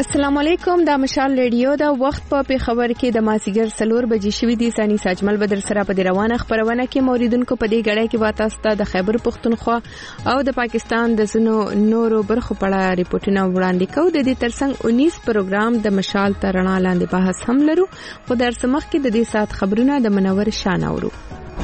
السلام علیکم. دا مشال ریډیو دا وخت په پیښور کې د مازیګر 4 بجې شوې دي. ثاني ساجمل بدر سره په روانه خبرونه کې موریدونکو په دې غړې کې واته استا د خیبر پختونخوا او د پاکستان د زنو نورو برخو په اړه ریپورتونه وړاندې کوو. د دې ترڅنګ 19 پروګرام د مشال ترنا لاندې بحث هم لرو، خو در سمخ کې د دې سات خبرونه د منور شان اورو.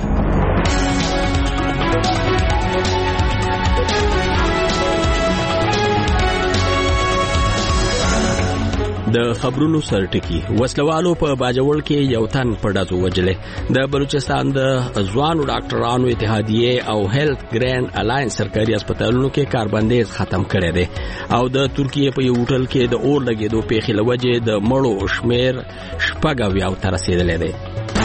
د خبرونو سرټکی وسلوالو په باجوړ کې یو تن په ډزو وجلې. د بلوچستان د ځوانو ډاکټرانو اتحادیه او هیلث ګرینډ الاینس سرکاري هسپتالونو کې کاربندیز ختم کړی دی او د ترکیه په یو هوټل کې د اور لګیدو پیښې لوجه د مړو شمیر شپږ او تر رسیدلې دی.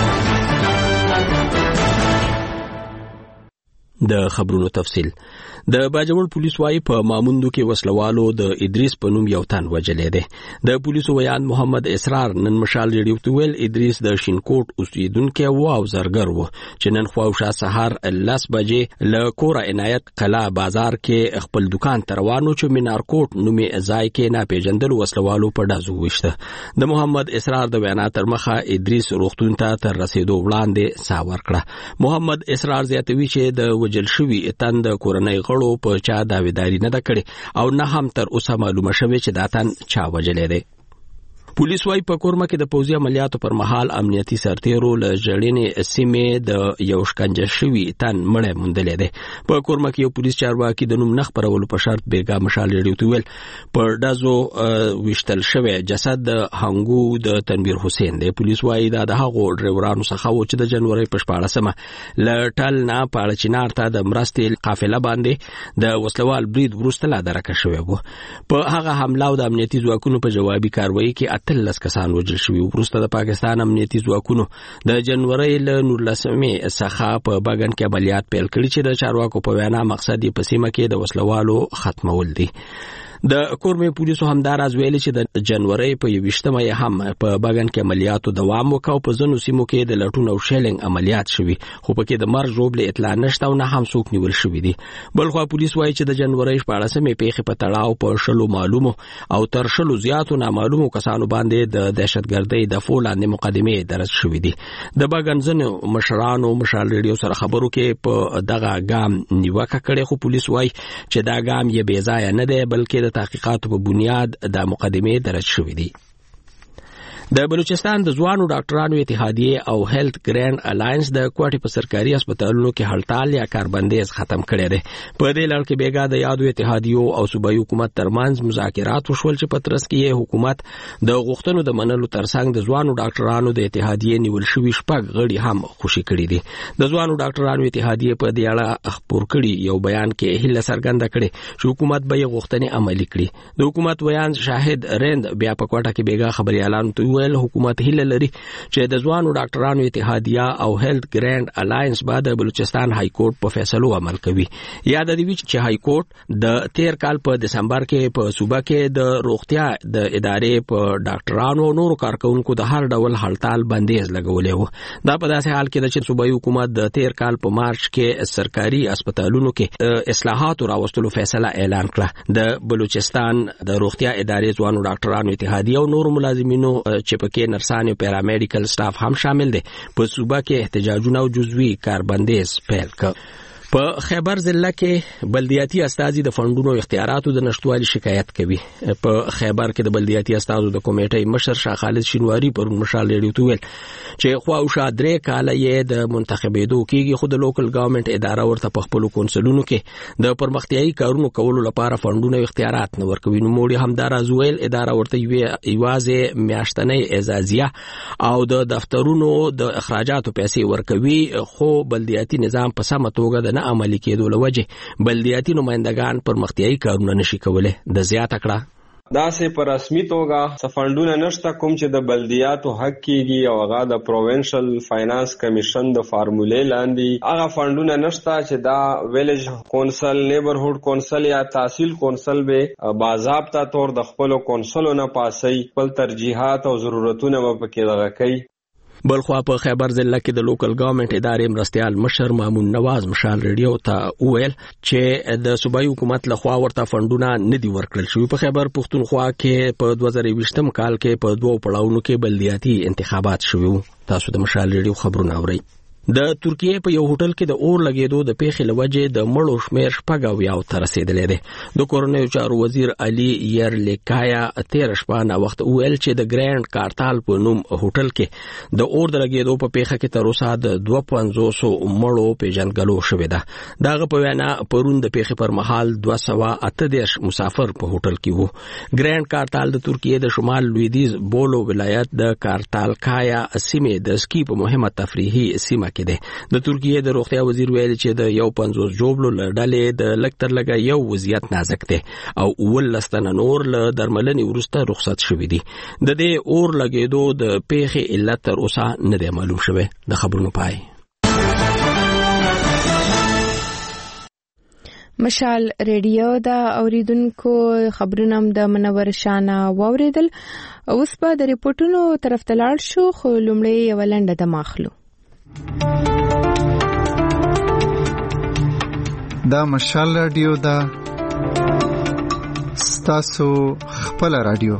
د خبرونو تفصیل. د باجوړ پولیس وايي په ماموندو کې وسلوالو د ادریس په نوم یو تن وجلې دی. د پولیسو ویان محمد اسرار نن مشال ریډیو ته ویل ادریس د شینکوټ اوسیدونکو او زرګر وو چې نن خواوشا سحر 10 بجې له کوره عنایت قلا بازار کې خپل دکان ته روانو چې مینارکوټ نومي ځای کې ناپېژندل وسلوالو په ډزو وشته. د محمد اسرار د وینا تر مخه ادریس روغتون ته تر رسیدو وړاندې سا ورکړه. محمد اسرار زیاتوي چې د وجل شوی تن د کورنۍ غړو په چا داویداری نه ده کړې او نه هم تر اوسه معلومه شوه چې دا تن چا وجلې دی. پولیس وايي په کورما کې د پوځي عملیاتو پر مهال امنیتي سرتیرو له جړینې سیمې د یو شکنجه شوی تن مړی موندلې دی. په کورما کې یو پولیس چارواکي د نوم نه خبرولو په شرط بیرګا مشال ریډیو ته ویل پر دازو وشتل شوی جسد د هنګو د تنویر حسین دی. پولیس وايي دا د هغو ډرایورانو څخه و چې د جنوري په 14مه لټل نه پاړه چینار ته د مرستې قافله باندې د وسلوال برید ورسته لا درکه شوی وو. په هغه حمله او د امنیتي ځواکونو په جوابي کاروایی کې 13 کسان وژل شوي. وروسته د پاکستان امنیتي ځواکونو د جنوري له 19مې څخه په باغن کې عملیات پیل کړي چې د چارواکو په وینا مقصد یې په سیمه کې د وسلوالو ختمول دي. د کورمې پولیسو همدار از ویلي چې د جنوري په 20مه هم په باغن کې عملیاتو دوام وکاو. په ځینو سیمو کې د لټون او شیلینګ عملیات شوي خو په کې د مرګ ژوبل اطلاع نشته او نه هم څوک نیول شوي دي. بلخو پولیس وايي چې د جنوري 14مې پیښې په تړاو په شلو معلومو او تر شلو زیاتو نامعلومو کسانو باندې د دهشتګردۍ د فولاندې مقدمې درج شوي دي. د باغن ځنو مشرانو مشال ریډیو سره خبرو کې په دغه ګام نیوکه کړې خو پولیس وايي چې دا ګام یې بې ځایه نه دی بلکې تحقیقاتو په بنیاد د مقدمې درج شوې دي. د بلوچستان د ځوانو ډاکټرانو اتحادیه او هیلث ګرینډ الاینس د کوټې په سرکاري هسپتالونو کې هړتال یا کاربندیز ختم کړی دی. په دې لړ کې بیګا د یادو اتحادیو او صوبایي حکومت ترمنځ مذاکرات وشول چې په ترڅ کې حکومت د غوښتنو د منلو ترڅنګ د ځوانو ډاکټرانو د اتحادیه نیول شوي شپږ غړي هم خوشي کړي دي. د ځوانو ډاکټرانو اتحادیه په دې اړه خبر کړي یو بیان کې هله څرګنده کړي چې حکومت به یې غوښتنې عملي کړي. د حکومت بیان شاهد رند بیا په کوټه کې بیګا خبري اعلان کوي حکومت هیله لري چې د ځوانو ډاکټرانو اتحادیه او هیلث ګرینډ الاینس بعد د بلوچستان های کورټ په فیصلو عمل کوي. یاد دی چې های کورټ د 13 کال په دسمبر کې په صوبه کې د روغتیا د ادارې په ډاکټرانو او نورو کارکونکو د هر ډول هړتال بندیز لګولې و. دا په داسې حال کې چې صوبایي حکومت د 13 کال په مارچ کې سرکاري هسپتالونو کې اصلاحات راوستلو فیصله اعلان کړه. د بلوچستان د روغتیا ادارې ځوانو ډاکټرانو اتحادیه او نورو ملازمینو چې پکې نرسان او پیرامیډیکل سټاف هم شامل دي په صوبه کې احتجاجونه او جزوي کاربندیز پیل کړ. په خیبر ضلع کې بلدیاتي استازي د فندونو اختیاراتو د نشټوالي شکایت کوي. په خیبر کې د بلدیاتي استازو د کمیټې مشر شاه خالد شینواری پر مشال ریډیو ته ویل چې خواوشا 3 کال یې د منتخبېدو کېږي خو د لوکل ګورنمنت اداره ورته په خپل کونسلونو کې د پرمختیايي کارونو کولو لپاره فندونو اختیارات نه ورکوي. نو موړي همدار ازویل اداره ورته یوازې میاشتنۍ اعزازیه او د دفترونو د اخراجاتو پیسې ورکوي خو بلدیاتي نظام په سمه توګه د عملي کېدو لوجه بلدیاتي نمائندگان پرمختیايي کارونه نشي کولای. د زیاته کړه دا سه پر رسمي توګه سفندونه نشته کوم چې د بلدیاتو حق کېږي او هغه د پروینشل فاینانس کمیشن د فارمولې لاندې هغه فندونه نشته چې دا ویلیج کونسل نیبرهود کونسل یا تحصیل کونسل به باضابطه طور د خپل کونسلونو پاسي خپل ترجیحات او ضرورتونه په کې دغه کوي. بلخوا په خیبر ضلع کې د لوکل ګورنمنت ادارې مرستيال مشر مامون نواز مشال ریډیو ته وویل چې د صوبایي حکومت لخوا ورته فندونه ندي ورکړل شوی. په خیبر پښتونخوا کې په 2020 کال کې په 2 پړاوونو کې بلدیاتي انتخابات شوي. تاسو د مشال ریډیو خبرونه اورئ. د ترکیه په یو هوټل کې د اور لګیدو د پیښې لوجې د مړو شمیر 14 ته رسیدلې ده. د کورونیو چارو وزیر علي يرلکایا 13 شپه نه وخت ویل چې د ګرانډ کارتال په نوم هوټل کې د اور د لګیدو په پیښه کې تر اوسه د 2500 مړو پیژنګلو شوې ده. دغه په وینا پرون د پیښې پر مهال 238 مسافر په هوټل کې وو. ګرانډ کارتال د ترکیه د شمال لویدیز بولو ولایت د کارتال کایا سیمې د سکی په مهمه تفریحي سیمه کې ده. د ترکیه د روغتیا وزیر ویل چې د 50 جوبلو لړلې د لکتر لګا یو وضعیت نازک ده او ولستن نور له درملنې ورسته رخصت شوې دي. د دې اور لګیدو د پیښې علت تر اوسه نه دی معلوم شوی. د خبرونو پای مشال ریډیو دا اوریدونکو خبرونه د منور شانه واوریدل. اوس په د ریپورتونو طرف ته لاړ شو، خو لومړی یو لنډه د ماخلو. دا مشال رادیو دا ستاسو خپل رادیو.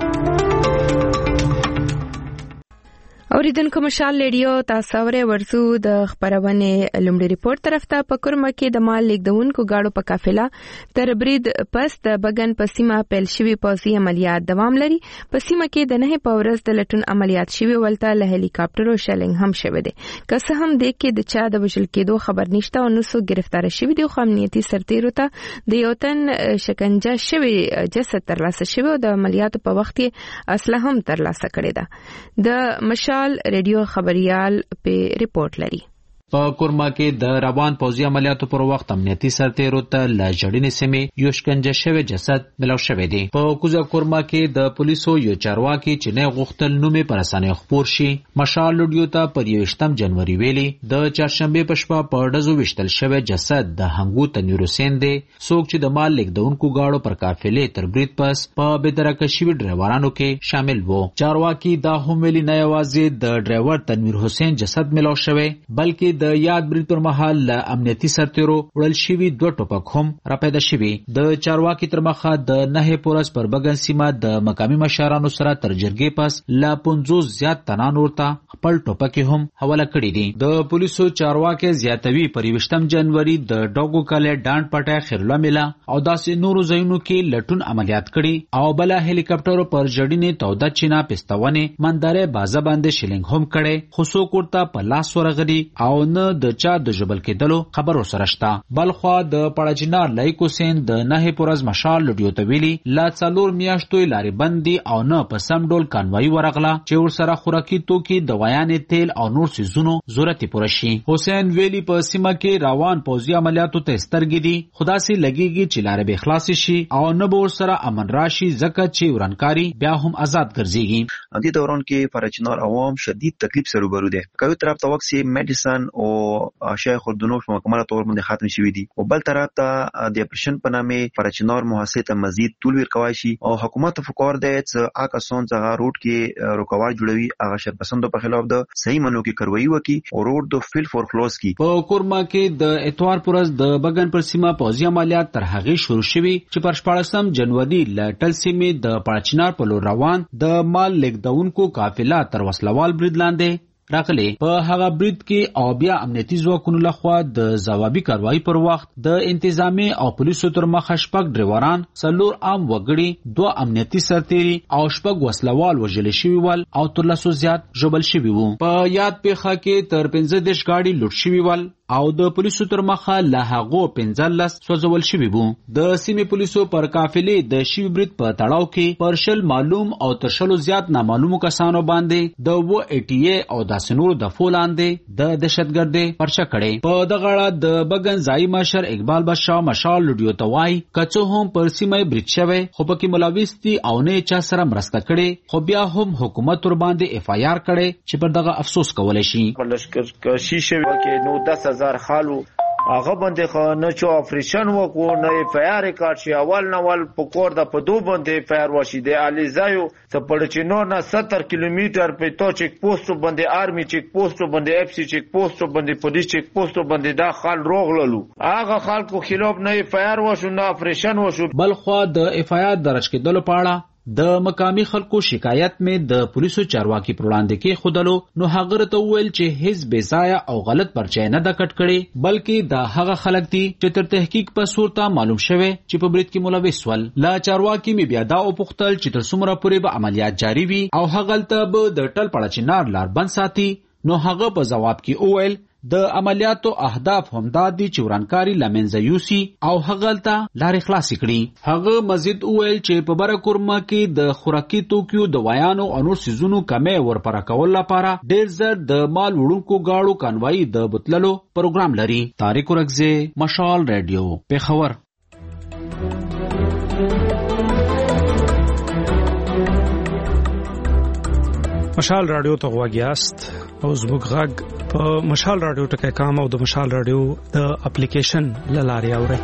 اوریدونکو مشال ریډیو تاسو اورئ. ورسو د خبرونه لومړی ریپورت طرف ته. په کورما کې د مال لیږدونکو گاډو په قافله تر برید پس د بغن په سیمه پیل شوی پوځي عملیات دوام لري. په سیمه کې د نه په ورځ د لټون عملیات شوی ولته له هلیکاپټرو شلنګ هم شوی دی. که څه هم د کې د چا د وژل کېدو خبر نشته او نو سو گرفتار شوی دی. خو امنیتي سرتیرو ته د یو تن شکنجه شوی جسد ترلاسه شوی او د عملیاتو په وخت کې اسلحه هم ترلاسه کړې ده. د مشال ریډیو خبريال په ریپورت لري. په کورما کې د روان پوځي عملیاتو پر وخت امنیتي سرتیرو ته له جړینې سیمې یو شکنجه شوی جسد ملو شوی دی. په کوزه کورما کې د پولیسو یو چارواکي چې نه غوښتل نومې پر اسانه خبر شي مشال ریډیو ته په 28 جنوري ویلي د چهارشنبه په شپه په ډزو وشتل شوی جسد د هنګو تنویر حسین دی. څوک چې د مال لیږدونکو گاډو پر قافلې تر برید پس په بدرکه شوی ډرایورانو کې شامل وو. چارواکي دا هم ویلي نه یوازې د ډرایور تنویر حسین جسد ملو شوی بلکې د یاد برید پر مهال له امنیتي سرتیرو وړل شوي 2 ټوپک هم را پیدا شوي. د چارواکي تر مخه د نه پورس پر بغن سیمه د مقامي مشرانو سره تر جرګې پس لا 50 زیات تنان ورته خپل ټوپک هم حواله کړي دي. د پولیسو چارواکي زیاتوي پر 28 جنوري د ډاګو کاله ډانډ پټه خیرلا میلا او داسې نورو ځایونو کې لټون عملیات کړي او بل هلیکاپټر پر جړینې توده چینا پستونه منداره بازه باندې شلنګ هم کړي. خو څوک ورته په لاس ورغلي او نه د چا د جبل کېدلو خبر سره شته. بلخوا د پړاجنار لایکو سین د نه پورز مشال لډیو ته ویلي لا 4 میاشتو لارې بندي او نه په سم ډول کانوای ورغله چې ور سره خوراکي توکي دوايانې تیل او نور سيزونو ضرورت پوره شي. حسین ویلي په سیمه کې روان پوځي عملیاتو ته سترګې دي. خدا سي لګيږي چې لارې به خلاص شي او نه به ور سره امن راشي ځکه چې ورانکاري بیا هم آزاد ګرځيږي. دې دوران کې پړاجنار عوام شدید تکلیف سره روبرو دي. کوي طرف ته وخت سي میډیسن او اشیاء خوردنوش په مکمله تور باندې ختم شوی دي او بل طرف ته د اپریشن په نامه پرچنار محاصره ته مزید طول ورکوي شي او حکومت فکر دی چې آکاسون څنګه روډ کې رکاوټ جوړوي هغه شرپسندو په خلاف د صحیح منو کې کاروایی وکي او روډ د فیل فور کلوز کی. په کورما کې د اتوار پرز د بغن پر سیمه پوځي عملیات تر هغه شروع شوي چې پر 14 جنوري لټل سیمه د پرچنار په لور روان د مال لیږدونکو قافله تر وسلوال برید لاندې راغلی. په هغه برید کې او بیا امنیتي ځواکونو لخوا د ځوابي کاروایی پر وخت د انتظامی او پولیسو تر مخه شپږ ډرایوران 4 عام وګړي 2 امنیتي سرتیري او شپږ وسلوال وژل شوي ول او تر لاسو زیات ژوبل شوي وو. په یاد پیښه کې تر 15 گاډي لوټ شوي ول او د پولیسو تر مخه له هغو 15 سوځول شوي وو. د سیمې پولیسو پر قافلې د شوي برید په تړاو کې پرشل معلوم او ترشلو زیات نامعلومو کسانو باندې د WATA او داسې نورو د فولاندې د دهشتګردۍ پرچه کړي. په دغه اړه د بغن ځایي مشر اقبال بادشاه مشال لډیو ته وایي که هم پر سیمه برید شوی خو پکې ملوث دي او نه چا سره مرسته کړي خو بیا هم حکومت ور باندې FIR کړي چې پر دغه افسوس کولای شي. لشکر شي شوی کې نو 10,000 خالو هغه باندې خو نه چې آپریشن وکړو نه اف آی آر ریکارډ شي اول نوال پکور د په دو باندې اف آی آر وشي د الیزایو سپړچینو نه 70 کیلومتر په تو چیک پوسټ باندې آرمي چیک پوسټ باندې اف سی چیک پوسټ باندې پولیس چیک پوسټ باندې دا خال روغللو هغه خلکو خلاف نه اف آی آر وشو نه آپریشن وشو. بل خو د اف آی آر درج کېدل په اړه د مقامی خلکو شکایت می د پولیسو چارواکي پر وړاندې کې خودلو نو هغه ته ویل چې هیڅ بے ځای او غلط پرچې نه د کټ کړي بلکې دا هغه خلک دي چې تر تحقیق په صورت معلوم شوه چې په برید کې ملوث ول. لا چارواکي می بیا دا او پختل چې تر څومره پورې به عملیات جاری وي او هغه ته به د ټل پړه چنار لار بند ساتي. نو هغه په جواب کې اویل د عملیاتو اهداف هم دا دي چې ورانکاری لمنځه یوسي او هغه ته لارې خلاص کړي. هغه مزید وویل چې په بره کورما کې د خوراکي توکیو د ویانو او نور سيزونو کمې ورپره کول لپاره ډېر زر د مال وړونکو گاړو کانوای د بوتللو پروګرام لري. طارق ورغزه مشال رادیو پیښور. مشال رادیو ته غواګیاست او زموږ غږ په مشال رادیو ټکي کام او د مشال رادیو د اپلیکیشن لاري اوري.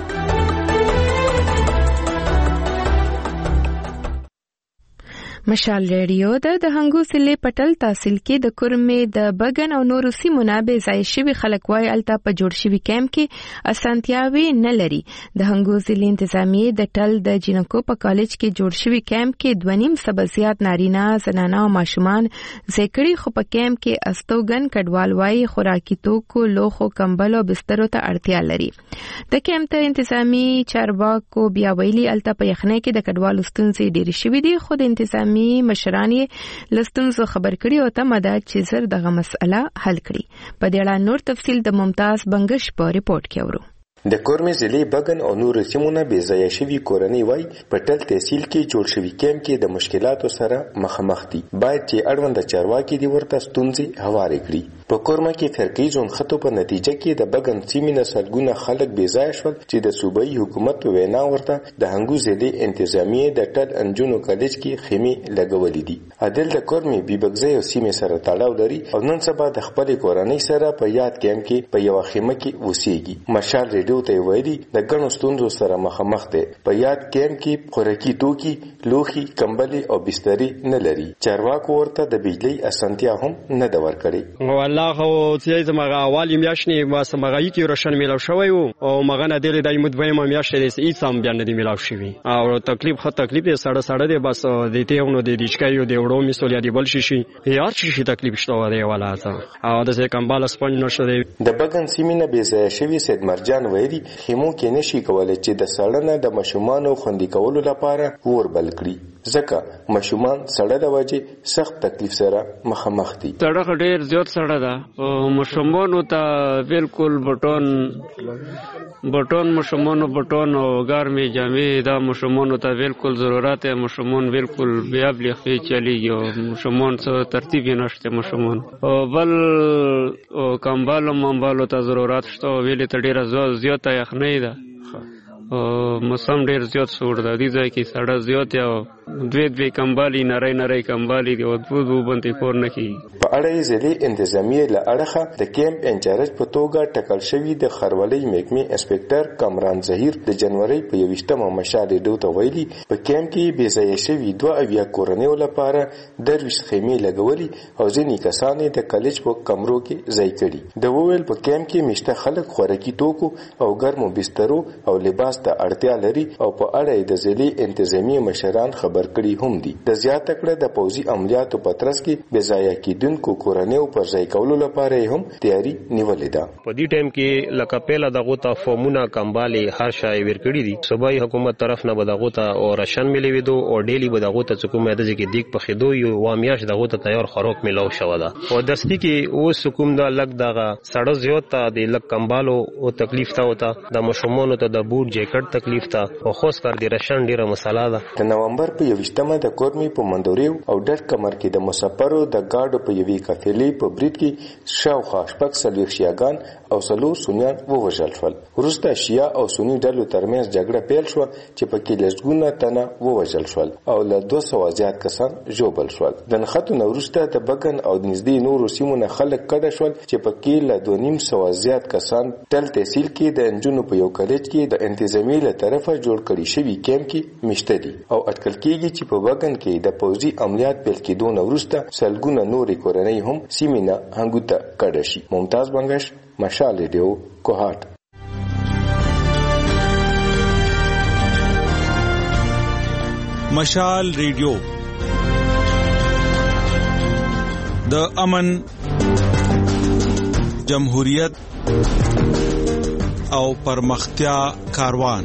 مشال ریډیو د هنګو سلی پټل تحصیل کې د کورمې د بغن او نورو سیمو نه به ځای شوی خلک وای الته په جوړ شوی کیمپ کې اسانتیاوي نه لري. د هنګو سلی انتظامیه د ټل د جنکو په کالج کې جوړ شوی کیمپ کې 2.5 سبزيات نارینه زنانه او ماشومان ذکرې خو په کیمپ کې استوګن کډوال وای خوراکي توکو لوخو کمبل او بسترو ته اړتیا لري. د کیمپ ته انتظامی چارواکو بیا ویلي الته په یخنۍ کې د کډوالو ستونزې ډېرې شوې دي خو د انتظامی مشرانی لستونزو خبر کړي او ته مدد چې زر دغه مسله حل کړي. په دې اړه نور تفصیل د ممتاز بنگش په ریپورت کې اورو. د کورمې ضلع بغن او نور سیمونه بې ځای شوي کورنۍ وای په ټل تحصیل کې جوړ شوی کیمپ کې د مشکلاتو سره مخامخ دي. باید چې اړوند چارواکي دي ورته ستونزې هوارې کړي. په کورما کې فرقي ځون خطو په نتیجه کې د بغن سیمې نه سلګونه خلک بې ځای شول چې د صوبایي حکومت په وینا ورته د هنګو ضلع انتظامیه د ټل انجونو کالج کې خیمې لګولې دي. عادل د کورمې بیبګزي او سیمې سره تړاو لري او نن سبا د خپل کورنۍ سره په یاد کیمپ کې په یو خیمه کې وسیږي. مشال ریډیو ته وایي د ګڼو ستونزو سره مخامخ دي. په یاد کیمپ کې خوراکي توکي لوخي کمبلي او بستري نه لري. چارواکو ورته د بجلی اسانتیا هم نه د ورکړي. والله خو چې زمغه اوالی میاشنې ما سمغه یکی روشن میلاو شوی او مغه نه دی د مدوی ما میاشتې د هیڅ هم بیان نه دی میلاو شوی او تکلیف دی سړه دی بس د تیونو د دیچکایو د وړو مسولیا دی بل شي یار شي تکلیف شته دی ولا او د څه کمبال سپنج نشو دی. د بغن سیمینه بې ځای شوی سید مرجان وایي خیمو کې نشي کولای چې د سړنه د مشومان خوندي کولو لپاره ور بل کړي ځکه مشومان سړه د وجه سخت تکلیف سره مخامخ دي. سړه ډېر زیات سړه ده او مشومان ته بالکل بټون مشومان او ګرمي جامې دا مشومان ته بالکل ضرورت ہے. مشومان بالکل بیا بلخي چلیږي او مشومان څه ترتیب نشته. مشومان او بل او کمبالو منبالو ته ضرورت شته ویلې ته ډېر زیات یخنۍ ده موسم ډېر زیات سوړ ده. دې ځای کې سړه زیات او دوی کمبالي نری کمبالي دی او دوه باندې کور نه کیږي. په اړه ضلع انتظامیه له اړخه د کیمپ انچارج په توګه ټاکل شوی د خرولۍ محکمې انسپکټر کامران ظهیر د جنوري په 21 مشال ډیو ته ویلي په کیمپ کې بې ځای شوی 2 کورنیو لپاره 10 خیمې لګولي او ځینې کسان د کالج په کمرو کې ځای کړي. د وویل په کیمپ کې مشته خلک خوراکي توکو او ګرمو بسترو او لباس ته اړتیا لري او په اړه د ضلع انتظامیه مشران خبر کړي هم دي. د زیاته کړه د پوځي عملیاتو په ترڅ کې بې ځای کېدونکو کورنیو پر ځای کولو لپاره هم تیاری نیولې ده. په دې ټایم کې لکه پیله دغه ته فورمونه کمبالي هر شای ورکړي دي. صوبایي حکومت طرف نه بدغه ته او راشن ملي دو او ډیلی بدغه ته حکومت د کې دیک په خدو یو وامیاش دغه ته تیار خوراک ملو شو ده او دستی کې اوس حکومت د لګ دغه سړو زیات د لګ کمبالو او تکلیف ته وته د مشمونو ته د بوټ جیکټ تکلیف ته او خاص کر د راشن ډیره مسله ده. د نومبر په 28مه د کورمې په مندوریو او ډټ کمر کې د مسافرو د گاډو په یوې قافلې په برید کې شاوخوا شپږ څلوېښت شیعاګان او 4 سنیان ووژل شول. وروسته شیعه او سنی ډلو ترمنځ جګړه پیل شو چې پکې لږګونه تنه ووژل شول او له 200 زیات کسان ژوبل شول. د نښتو نه وروسته د بګن او نږدې نورو سیمو نه خلک کډه شول چې پکې له 250 زیات کسان ټل تحصیل کې د انجونو په یو کالج کې د انتظامی له طرفه جوړ کړی شوی کیمپ کې مشته دي او اټکل کېږي چې په بګن کې د پوځي عملیات پیل کېدو نه وروسته سلګونه نورې کورنۍ هم سیمینه هنګوته کډه شي. ممتاز بنگش، مشال ریډیو، کوهات. مشال ریډیو د امن، جمهوریت او پرمختیا کاروان.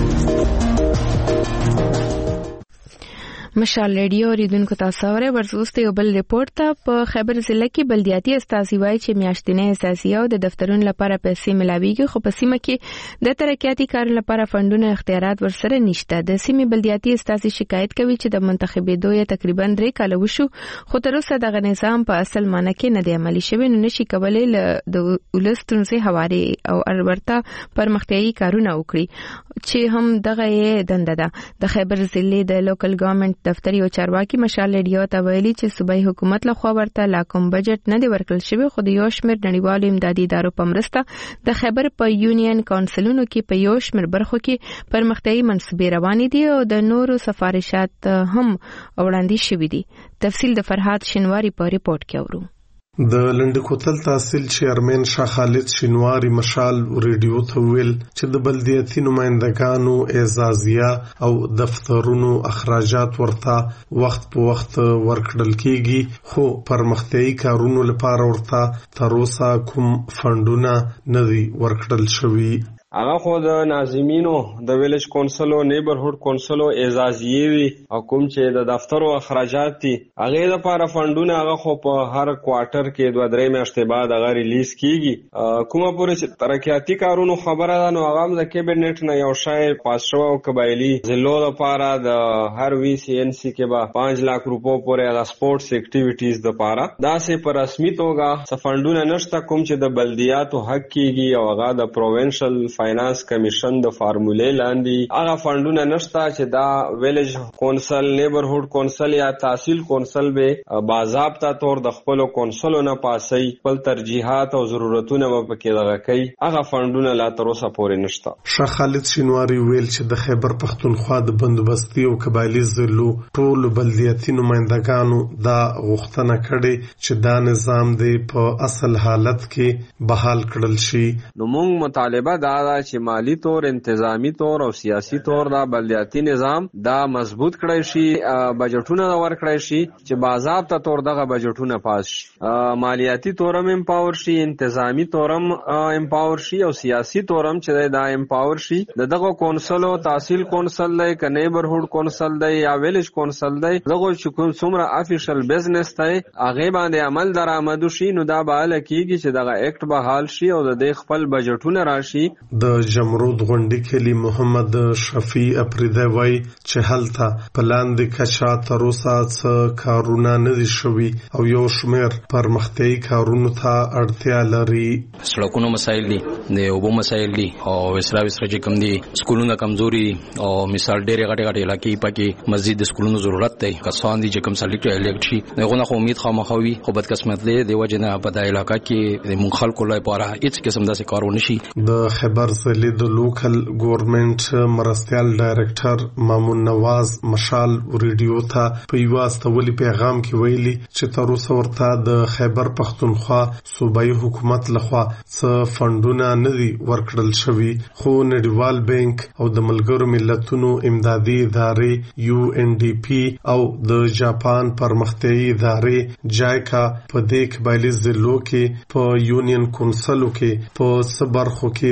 مشال ریډیو ریدونکو تاسو اورئ. ورسوسته یو بل ریپورت ته په خیبر ضلع کې بلدیاتي استازي وایي چې میاشتنې اساسي او د دفترونو لپاره پیسې ملاويږي، خو په سیمه کې د ترقیاتي کارونو لپاره فندونه اختیارات ورسره نشته. د سیمې بلدیاتي استازي شکایت کوي چې د منتخبېدو یې تقریبا 3 کال وشو، خو تر اوسه دغه نظام په اصل معنی کې نه دی عملي شوی، نو نشي کولای د ولستونسه حواله او البته پرمختیايي کارونه وکړي چې هم دغه یې دنده ده. د خیبر ضلع د لوکل ګورنمنت دفتر یو چارواکي مشال ریډیو ته ویلي چې صوبایي حکومت له خوا ورته لا کوم بجټ نه دی ورکړل شوی، خو د یو شمېر نړیوالو امدادي ادارو په مرسته د خیبر په یونین کونسلونو کې په یو شمېر برخو کې پرمختیايي منصوبې روانې دي او د نورو سفارشات هم وړاندې شوي دي. تفصیل د فرهاد شینواری په ریپورت کې اورو. د لنډ کوتل تحصیل چیرمن شاه خالد شینواری مشال ریډیو ته ویل چې د بلدیاتي نمائندګانو اعزازیه او دفترونو اخراجات ورته وخت په وخت ورکړل کیږي، خو پرمختیايي کارونو لپاره ورته تر اوسه کوم فندونه نه دي ورکړل شوي. هغه خو د ناظمینو د ویلج کونسل او نیبرهود کونسل او اعزازیه وي او کوم چې د دفتر او اخراجات دي هغه لپاره فندونه هغه خو په هر کوارټر کې 2-3 میاشتې بعد هغه ریلیز کیږي. کومه پورې چې ترقیاتي کارونو خبره ده نو هغه د کیبنټ نه یو شای پاس شو او قبایلی ضلعو لپاره د هر وی سی ان سی کې به 5 لک روپو پورې د سپورتس اکټیویټیز لپاره دا سه په رسمي توګه فندونه نشته، کوم چې د بلدیاتو حق کیږي او هغه د پروینشل فاینانس کمیشن د فارمولې لاندې هغه فندونه نشته چې دا ویلج کونسل، نیبرهود کونسل یا تحصیل کونسل به باضابطه طور د خپل کونسلونو نه پاسي خپل ترجیحات او ضرورتونه په کې دغه کوي، هغه فندونه لا تر اوسه پورې نشته. شاه خالد شینواری ویل چې د خیبر پختونخوا د بندوبستي او قبایلی ضلعو ټول بلدیاتي نمائندګانو دا غوښتنه کړې چې دا نظام دی په اصل حالت کې بحال کړل شي. نو موږ مطالبه دا چې مالی طور، انتظامی طور او سیاسی طور دا بلدیاتی نظام دا مضبوط کړی شي، بجټونه ورکړی شي چې باضابطه طور دغه بجټونه پاس شي، مالیاتی طورم امپاور شي، انتظامی طورم امپاور شي او سیاسی طورم چې دا امپاور شي. دغه کونسل او تحصیل کونسل دی، ک نیبرهود کونسل دی یا ویلج کونسل دی، دغه چې کوم څومره افیشل بزنس دی هغه باندې عمل درآمد شي، نو دا به لکېږي چې دغه اکټ به حال شي او د خپل بجټونه راشي. د جمرود غونډې کلی محمد شفیع اپریده وای چې هلته پلان د کچا تر اوسه څه کارونه نه دي شوي او یو شمېر پرمختیايي کارونو ته اړتیا لري. سړکونو مسایل دي، د اوبو مسایل دي او وسره چې کوم دي، سکولونو کمزوري او مثال ډېرې غټې علاقې پکې مسجد د سکولونو ضرورت دی، کسان دي چې کوم سلیکټ الکټري دغه خو امید خامخوي، خو بد قسمت دی د وجنه په دای علاقې کې د مونږ خلکو لپاره هیڅ قسم داسې کارونه شي. د خیبر ضلع د لوکل ګورنمنت مرستيال ډایریکټر مامون نواز مشال ریډیو ته په یو استولي پیغام کې ویلي چې تر اوسه ورته د خیبر پختونخوا صوبایي حکومت لخوا څه فندونه نه دي ورکړل شوي، خو نړیوال بانک او د ملګرو ملتونو امدادي ادارې UNDP او د جاپان پرمختیايي ادارې جایکا په دې قبایلی ضلعو کې په یونین کونسلو کې په صبرخو کې پرمختیا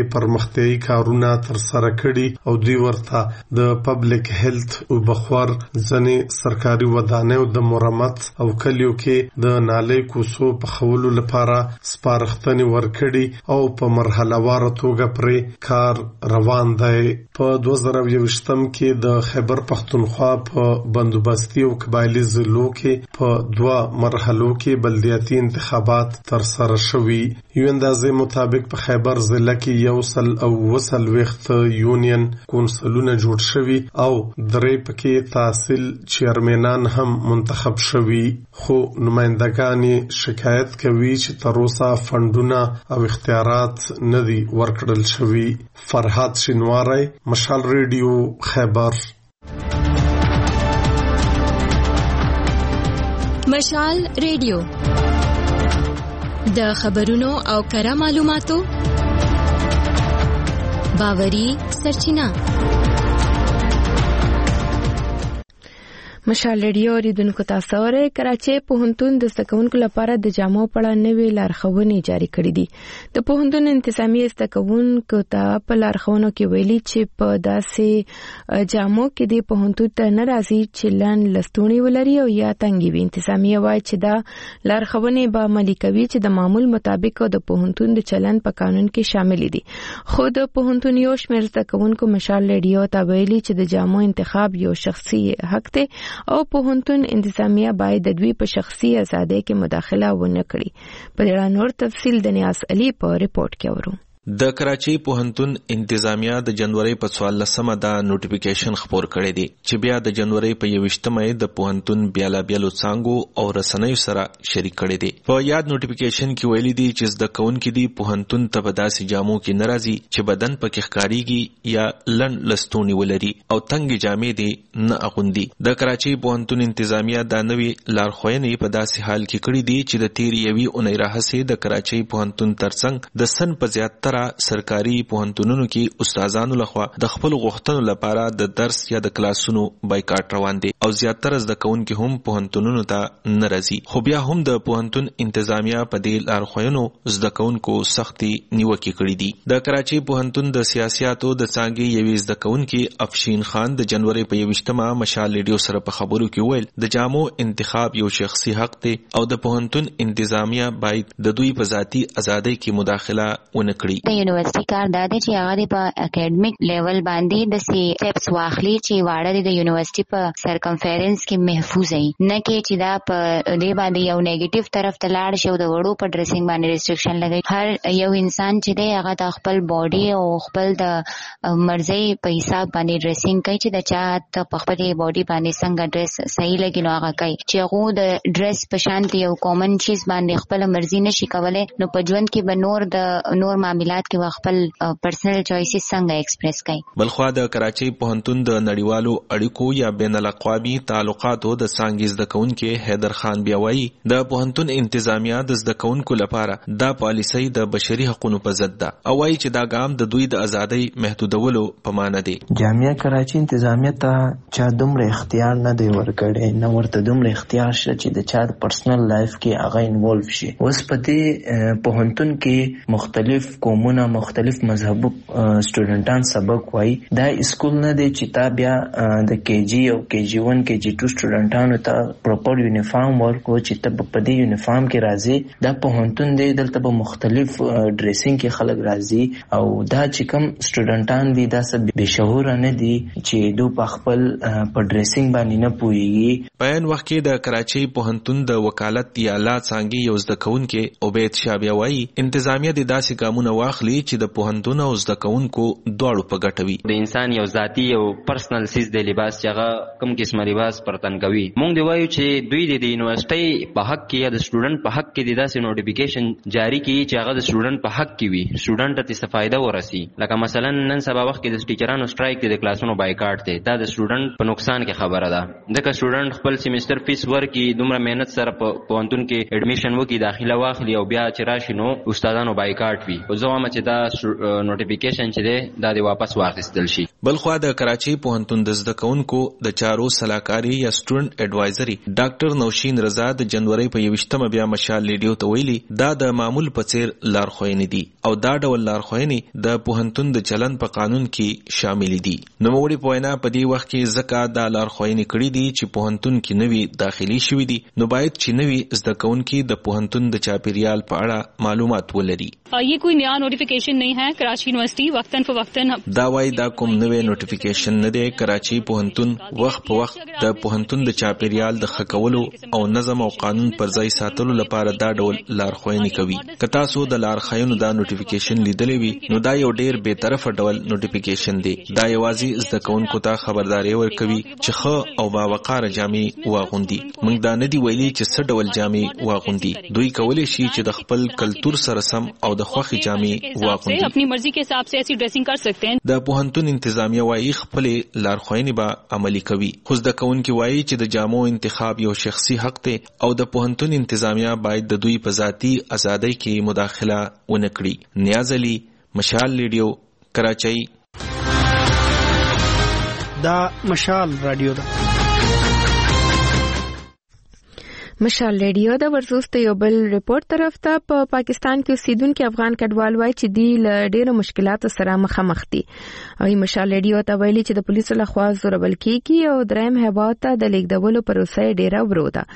پرمختیايي کارونه تر سره کړي او دوی ورته د پبلک هیلث او بخور ځنې سرکاري ودانیو د مرمت او کلیو کې د نالۍ کوڅو په خولو لپاره سپارښتنې ورکړي او په مرحله وار توګه پرې کار روان دی. په 2020 کې د خیبر پختونخوا په بندوبستي او قبایلی ضلعو کې په 2 مرحلو کې بلدیاتي انتخابات تر سره شوي. یو اندازې مطابق په خیبر ضلع کې 120 یونین کونسلونه جوړ شوي او 3 پکې تحصیل چیرمنان هم منتخب شوي. خو نمائندگان شکایت کوي چې تر اوسه فندونه او اختیارات نه دي ورکړل شوي. فرهاد شینواری، مشال ریډیو، خیبر. مشال ریډیو د خبرونو او کره معلوماتو باوري سرچینه. مشال ریډیو اوریدونکو تاسو اورئ. کراچۍ پوهنتون د زدهکوونکو لپاره د جامو په اړه نوې لارښوونې جاری کړې دي. د پوهنتون انتظامیه زدهکوونکو ته په لارښوونو کې ویلي چې په داسې جامو کې د پوهنتون ته نه راځي چې لاندې لستوڼي ولري او یا تنګي وي. انتظامیه وایي چې دا لارښوونې به عملي کوي چې د معمول مطابق د پوهنتون د چلند په قانون کې شامل دي. خو د پوهنتون یو شمېر زدهکوونکو مشال ریډیو ته ویلي چې د جامو انتخاب یو شخصي حق دی او پوهنتون انتظامیه باید د دوی په شخصي ازادۍ کې مداخله ونه کړي. په دې اړه نور تفصیل د نیاز علي په ریپورت کې اورو. د کراچۍ پوهنتون انتظامیه د جنوري په 14مه دا نوټیفیکیشن خپور کړی دی چې بیا د جنوري په 21مه د پوهنتون بیلابیلو څانګو او رسنیو سره شریک کړی دی. په یاد نوټیفیکیشن کې ویلي دی چې زدهکوونکي دی پوهنتون ته په داسې جامو کې ناراضي چې بدن پکې ښکاریږي یا لنډ لستوڼي ولري او تنګ جامې دی نه اغوندي. د کراچۍ پوهنتون انتظامیه دا نوې لارښوونې په داسې حال کې کړې دي چې د تیر یوې اونۍ راهیسې د کراچۍ پوهنتون ترڅنګ د سن په زیاتره سرکاري پوهنتونونو کې استادانو لخوا د خپل غوښتنو لپاره د درس یا د کلاسونو بایکاټ روان دي او زیاتره زدهکوونکي هم پوهنتونونو ته نه راځي. خو بیا هم د پوهنتون انتظامیه په دې لارښوونو زدهکوونکو سختي نیوکې کړې دي. د کراچۍ پوهنتون د سیاسياتو د څانګې یوې زدهکوونکي افشین خان د جنوري په 21مه مشال ریډیو سره په خبرو کې ویل د جامو انتخاب یو شخصي حق دی او د پوهنتون انتظامیه باید د دوی په ذاتي ازادۍ کې مداخله ونه کړي. د یونیورسيټي کار دا دی چې هغه په اکیډمیک لیول باندې د سټیپس واخلي چې واړه د یونیورسيټي په سرکمفرنس کې محفوظ وي، نه کې چې دا په دې باندې یو نیگیټیو طرف ته لاړ شي او د وړو په ډریسینګ باندې ریسټریکشن لګي. هر یو انسان چې دی هغه د خپل باډي او خپل د مرزي په حساب باندې ډریسینګ کوي چې د چا ته په خپل باډي باندې څنګه ډریس صحیح لګي نو هغه کوي. چې هغه د ډریس په شان یو کامن چیز باندې خپل مرزي نشي کولای نو په ژوند کې به نور معاملات کې خپل پرسنل چوایسز څنګه ایکسپریس کوي. بلخوا د کراچۍ پوهنتون د نړیوالو اړیکو یا بین الاقوامي تعلقاتو د څانګې زدهکوونکي حیدر خان بیا وایي د پوهنتون انتظامیه د زدهکوونکو لپاره دا پالیسي د بشري حقوقو په ضد ده او وایي چې دا ګام د دوی د ازادۍ محدودولو په معنی دی. جامعه کراچۍ انتظامیه ته چا دومره اختیار نه دی ورکړی، نه ورته دومره اختیار شته چې د چا پرسنل لایف کې هغه انوالو شي. اوس په دې پوهنتون کې مختلف قومونه مختلف مذهبو سټوډنټان سبق وایي. دا اسکول نه دی چې تا بیا د KG او KG1 KG2 سټوډنټانو ته پراپر یونیفارم ورکو چې ته په دې یونیفارم کې راځي. دا پوهنتون دی دلته په مختلف ډریسینګ کې خلک راځي او دا چې کوم سټوډنټان دي دا څه بشعور نه دي چې دوی په خپل په ډریسینګ باندې نه پوهیږي. په ان وخت کې د کراچۍ پوهنتون د وکالت یا لا څنګه یو زدهکوونکي عبید شابه وایي انتظامیه د داسې ګامونه واخلي چې د پوهنتون او زدهکوونکو دواړو په ګټه وي. د انسان یو ذاتی او پرسنل سیز د لباس چې هغه کوم قسمه لباس پرتن کوي. مونږ دی وایو چې دوی د یونیورسيټي په حق کې یا د سټوډنټ په حق کې د داسې نوټیفیکیشن جاری کړي چې هغه د سټوډنټ په حق کې وي، سټوډنټ ته څه فائدہ ورسي. لکه مثلا نن سبا وخت کې د ټیچرانو سټرایک دی، د کلاسونو بایکاټ دی، دا د سټوډنټ په نقصان کې خبره ده. ځکه سټوډنټ خپل سیمستر فیس ورکړي، دومره مهنت سره په پوهنتون کې اډمیشن وکړي، داخله واخلي او بیا چې راشي نو استادانو بایکاټ وي. زه وایم چې دا نوټیفیکیشن چې دی دا د واپس واخیستل شي. بلخوا د کراچي پوهنتون د زده کوونکو د چارو سلاکاري یا سټوډنټ اډوایزري ډاکټر نوشین رضا د جنوري په 21مه بیا مشال ریډیو ته ویلي دا د معمول په څیر لارښوونې دي او دا ډول لارښوونې د پوهنتون د چلن په قانون کې شامل دي. نو موږ په وینا په دې وخت کې ځکه دا لارښوونې کړې دي چې پوهنتون کې نوي داخلي شوي دي نو باید چې نوي زده کوونکي د پوهنتون د چاپیریال په اړه معلومات ولري. ये कोई नया नोटिफिकेशन नहीं है. कराची यूनिवर्सिटी वक्तन फवक्तन دا وايي دا کوم نوې نوټیفیکیشن نه دی. کراچي پوهنتون وخت په وخت د پوهنتون د چاپیریال د خکولو او نظم او قانون پر ځای ساتلو لپاره دا ډول لارښوونې کوي. که تاسو د لارښوونو دا نوټیفیکیشن لیدلې وي نو دا یو ډیر به طرفه ډول نوټیفیکیشن دی. دا یوازې زده کوونکو ته خبرداري ورکوي چې ښه او باوقاره جامې واغوندي. موږ دا نه دی ویلي چې څه ډول جامې واغوندي. دوی کولی شي چې د خپل کلتور سره سم او د خوښي جامې واغوندي. अपनी मर्जी के हिसाब से ऐसी ड्रेसिंग कर सकते हैं. د پوهنتون انتظامیه وايي خپل لارښوونې به عملي کوي. خو زده کوونکي وايي چې د جامو انتخاب یو شخصي حق دی او د پوهنتون انتظامیه باید د دوی په ذاتي ازادۍ کې مداخله ونه کړي. نیاز علي، مشال ریډیو، کراچۍ. دا مشال رادیو ده. مشال ریډیو د ورزوست یو بل ریپورت طرف ته په پاکستان کې اوسیدونکو افغان کډوال وایي چې دی له ډېرو مشکلاتو سره مخامخ دي. او مشال ریډیو ته ویلي چې د پولیسو لخوا زورول کیږي او دریم هیواد ته د لیږدولو پروسه ډېره ورو ده.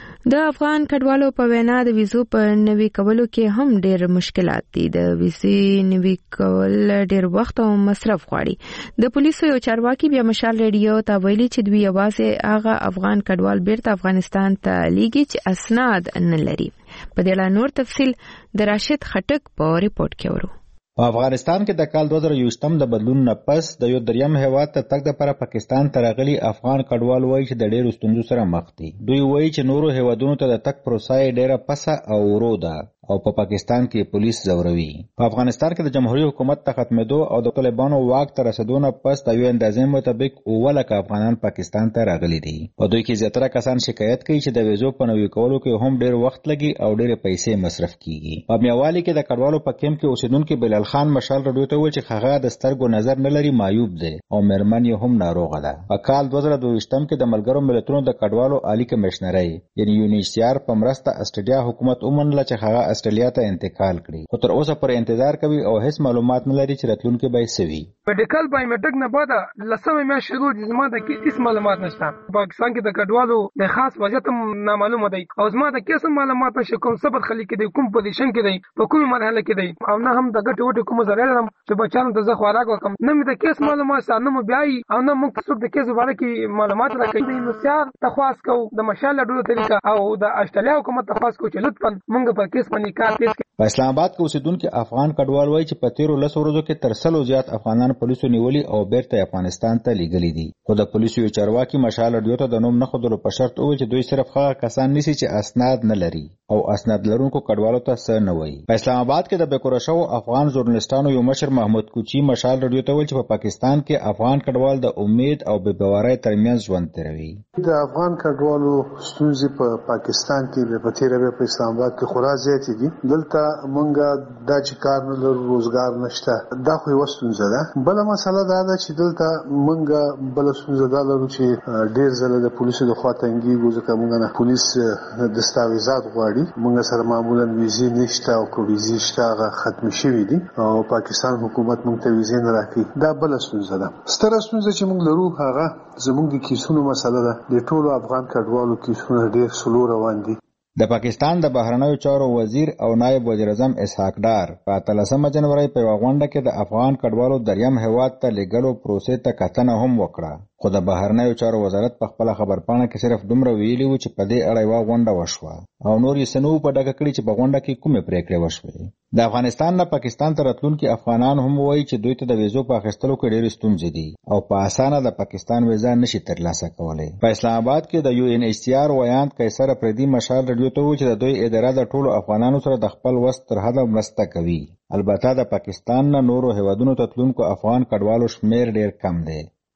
د افغان کډوالو په وینا د ویزو په نوي کولو کې هم ډېر مشکلات دي. د ویزې نوي کول ډېر وخت او مصرف غواړي. د پولیسو یو چارواکي بیا مشال ریډیو ته ویلي چې دوی یوازې هغه افغان کډوال بیرته افغانستان ته لیږي چې اسناد نه لري. په دې اړه نور تفصیل د راشد خټک په ریپورت کې ورو. په افغانستان کې د کال 2020 د بدلون نه پس د یو دریم هیواد ته تګ لپاره پاکستان ته راغلي افغان کډوال وایي چې د ډېرو ستونزو سره مخ دي. دوی وایي چې نورو هیوادونو ته د تګ پروسه ډېره پسه او ورو ده او په پاکستان کې پولیس زوروي. په افغانستان کې د جمهوریت حکومت ته ختمېدو او د طالبانو واک ته رسیدو نه پس د یو اندازې مطابق 9 لک افغانان پاکستان ته راغلي دي. په دوی کې زیاتره کسان شکایت کوي چې د ویزو په نوي کولو کې هم ډېر وخت لګي او ډېرې پیسې مصرف کیږي. په میوالي کې د کډوالو په کیمپ کې اوسیدونکو بلال خان مشال رډیو ته ویل چې هغه د سترګو نظر نه لري، معیوب دی او مېرمن یې هم ناروغه ده. په کال 2022 کې د ملګرو ملتونو د کډوالو عالی کمشنرۍ یعنی یونیسیار په مرسته استرالیا حکومت ومنله چې هغه استرالیا ته انتقال کړي. خو تر اوسه پر انتظار کوي او هیڅ معلومات نه لري چې راتلونکي به څه وي. میډیکل بایومټریک نه بعد لسمه میاشت شروع د زما د هیڅ معلومات نشته. پاکستان کې د کډوالو د خاص وضعیت نامعلومه دی او زما د کیسه معلومات نشته کوم صبر خلک دی، کوم پوزیشن کې دی، په کومه مرحله کې دی او نه هم د ګټو وټو کوم ضرر لرم چې بچانو ته زه خوراک ورکم. نه مې د کیس معلومات سره نه مو بیاي او نه موږ څوک د کیس باره کې معلومات راکړي. نو سیار تخواس کو د مشال ډول طریقه او د استرالیا حکومت تخواس کو چې لطفا موږ په کیس باندې کار تیز کړو. په اسلام آباد کې اوسیدونکو افغان کډوال وایي چې په تیرو 10 ورځو کې تر 100 زیات افغانان پولیسو نیولي او بیرته افغانستان ته لیږلي دي. خو د پولیسو یو چارواکي مشال ډیو ته د نوم نه خودلو په شرط وویل چې دوی صرف هغه کسان نیسي چې اسناد نه لري او اسناد لرونکو کډوالو ته څه نه وایي. په اسلام آباد کې د بیکوره شو افغان ژورنالستانو یو مشر محمود کوچی مشال ډیو ته ویل چې په پاکستان کې افغان کډوال د امید او بې باورۍ ترمنځ ژوند تیروي. د افغان کډوالو ستونزې په پاکستان کې په تیره په اسلام آباد کې خورا زیاتې دي. دلته مونږه دا چې کار نه لرو، روزګار نشته، دا خو یو ستونزه ده. بل مسله دا ده چې دلته مونږه بل ستونزه دا لرو چې ډیر ځله د پولیسو د خوا تنګیږو ځکه مونږ نه پولیس دستاویزات غواړي. مونږ سره معمولا ویزې نشته او که ویزې شته هغه ختم شوي دي او پاکستان حکومت مونږ ته ویزې نه راکوي. دا بل ستونزه ده. ستره ستونزه چې مونږ لرو هغه زمونږ د کیسونو مسله ده. د ټولو افغان کډوالو کیسونه ډیر سلو روان دي. د پاکستان د بهرنیو چارو وزیر او نائب وزیر اعظم اسحاق ډار په 13 جنوري په غونډه کې د افغان کډوالو دریم هیواد ته لیږلو پروسې ته کتنه هم وکړه. خو د بهرنیو چارو وزارت په خپل خبرپاڼه کې صرف دومره ویلي و چې په دې اړه یو غونډه وشوه او نور یې سنو په ډاګه کړی چې په غونډه کې کومې پریکړې وشوې. د افغانستان نه پاکستان ته راتلونکي افغانان هم وایي چې دوی ته د ویزو په اخیستلو کې ډېرې ستونزې دي او په اسانه د پاکستان ویزا نشي ترلاسه کولی. په اسلام آباد کې د UNHCR ویاند قیصر افریدي مشال رډیو ته وویل چې د دوی اداره د ټولو افغانانو سره د خپل وس تر حده مرسته کوي. البته د پاکستان نه نورو هیوادونو ته تلونکو افغان کډوالو شمیر ډېر کم دی.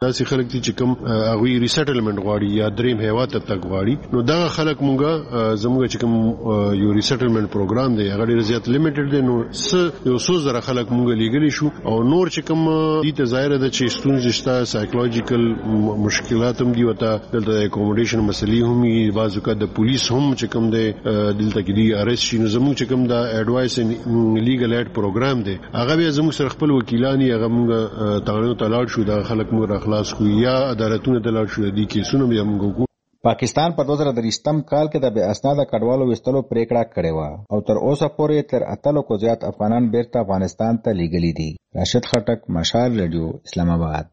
داسې خلک چې کوم هغه ریسټلمنت غواړي یا دریم هیواد ته تګ غواړي نو دا خلک مونږه زموږ چې کوم یو ریسټلمنت پروګرام دی هغه ډیر زیات لیمیټډ دی نو یو څو زره خلک مونږه لګلی شو او نور چې کوم دي ته ظاهر ده چې ستونزې شته سایکولوژیکل مشکلات هم دي وته دلته اکوموډیشن مسلې هم بعض وخت د پولیس هم چې کوم دی دلته کې دی ارست شي نو زموږ چې کوم دا اډوایس ان لیګل ایډ پروګرام دی هغه به زموږ سره خپل وکیلان هغه موږ تړونو ته لاړ شو دا خلک موږ اخلاص کو یا عدالتونو ته لاړ شو دي کیسونه به موږ پاکستان په 2023 کال کې د بے اسناده کډوالو وستلو پریکړه کړې و او تر اوسه پورې تر 80 کو زیات افغانان بیرته افغانستان ته لیږلي دي. راشد خټک، مشال رادیو، اسلام آباد.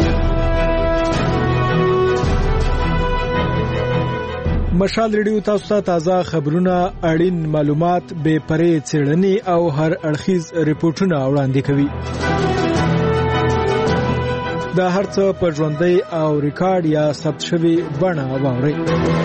مشال ریډیو تاسو ته تازه خبرونه، اړین معلومات، بې پرې څېړنې او هر اړخیز ریپورتونه وړاندې کوي. دا هرڅه په ژوندۍ او ریکارډ یا ثبت شوی بڼه واورئ.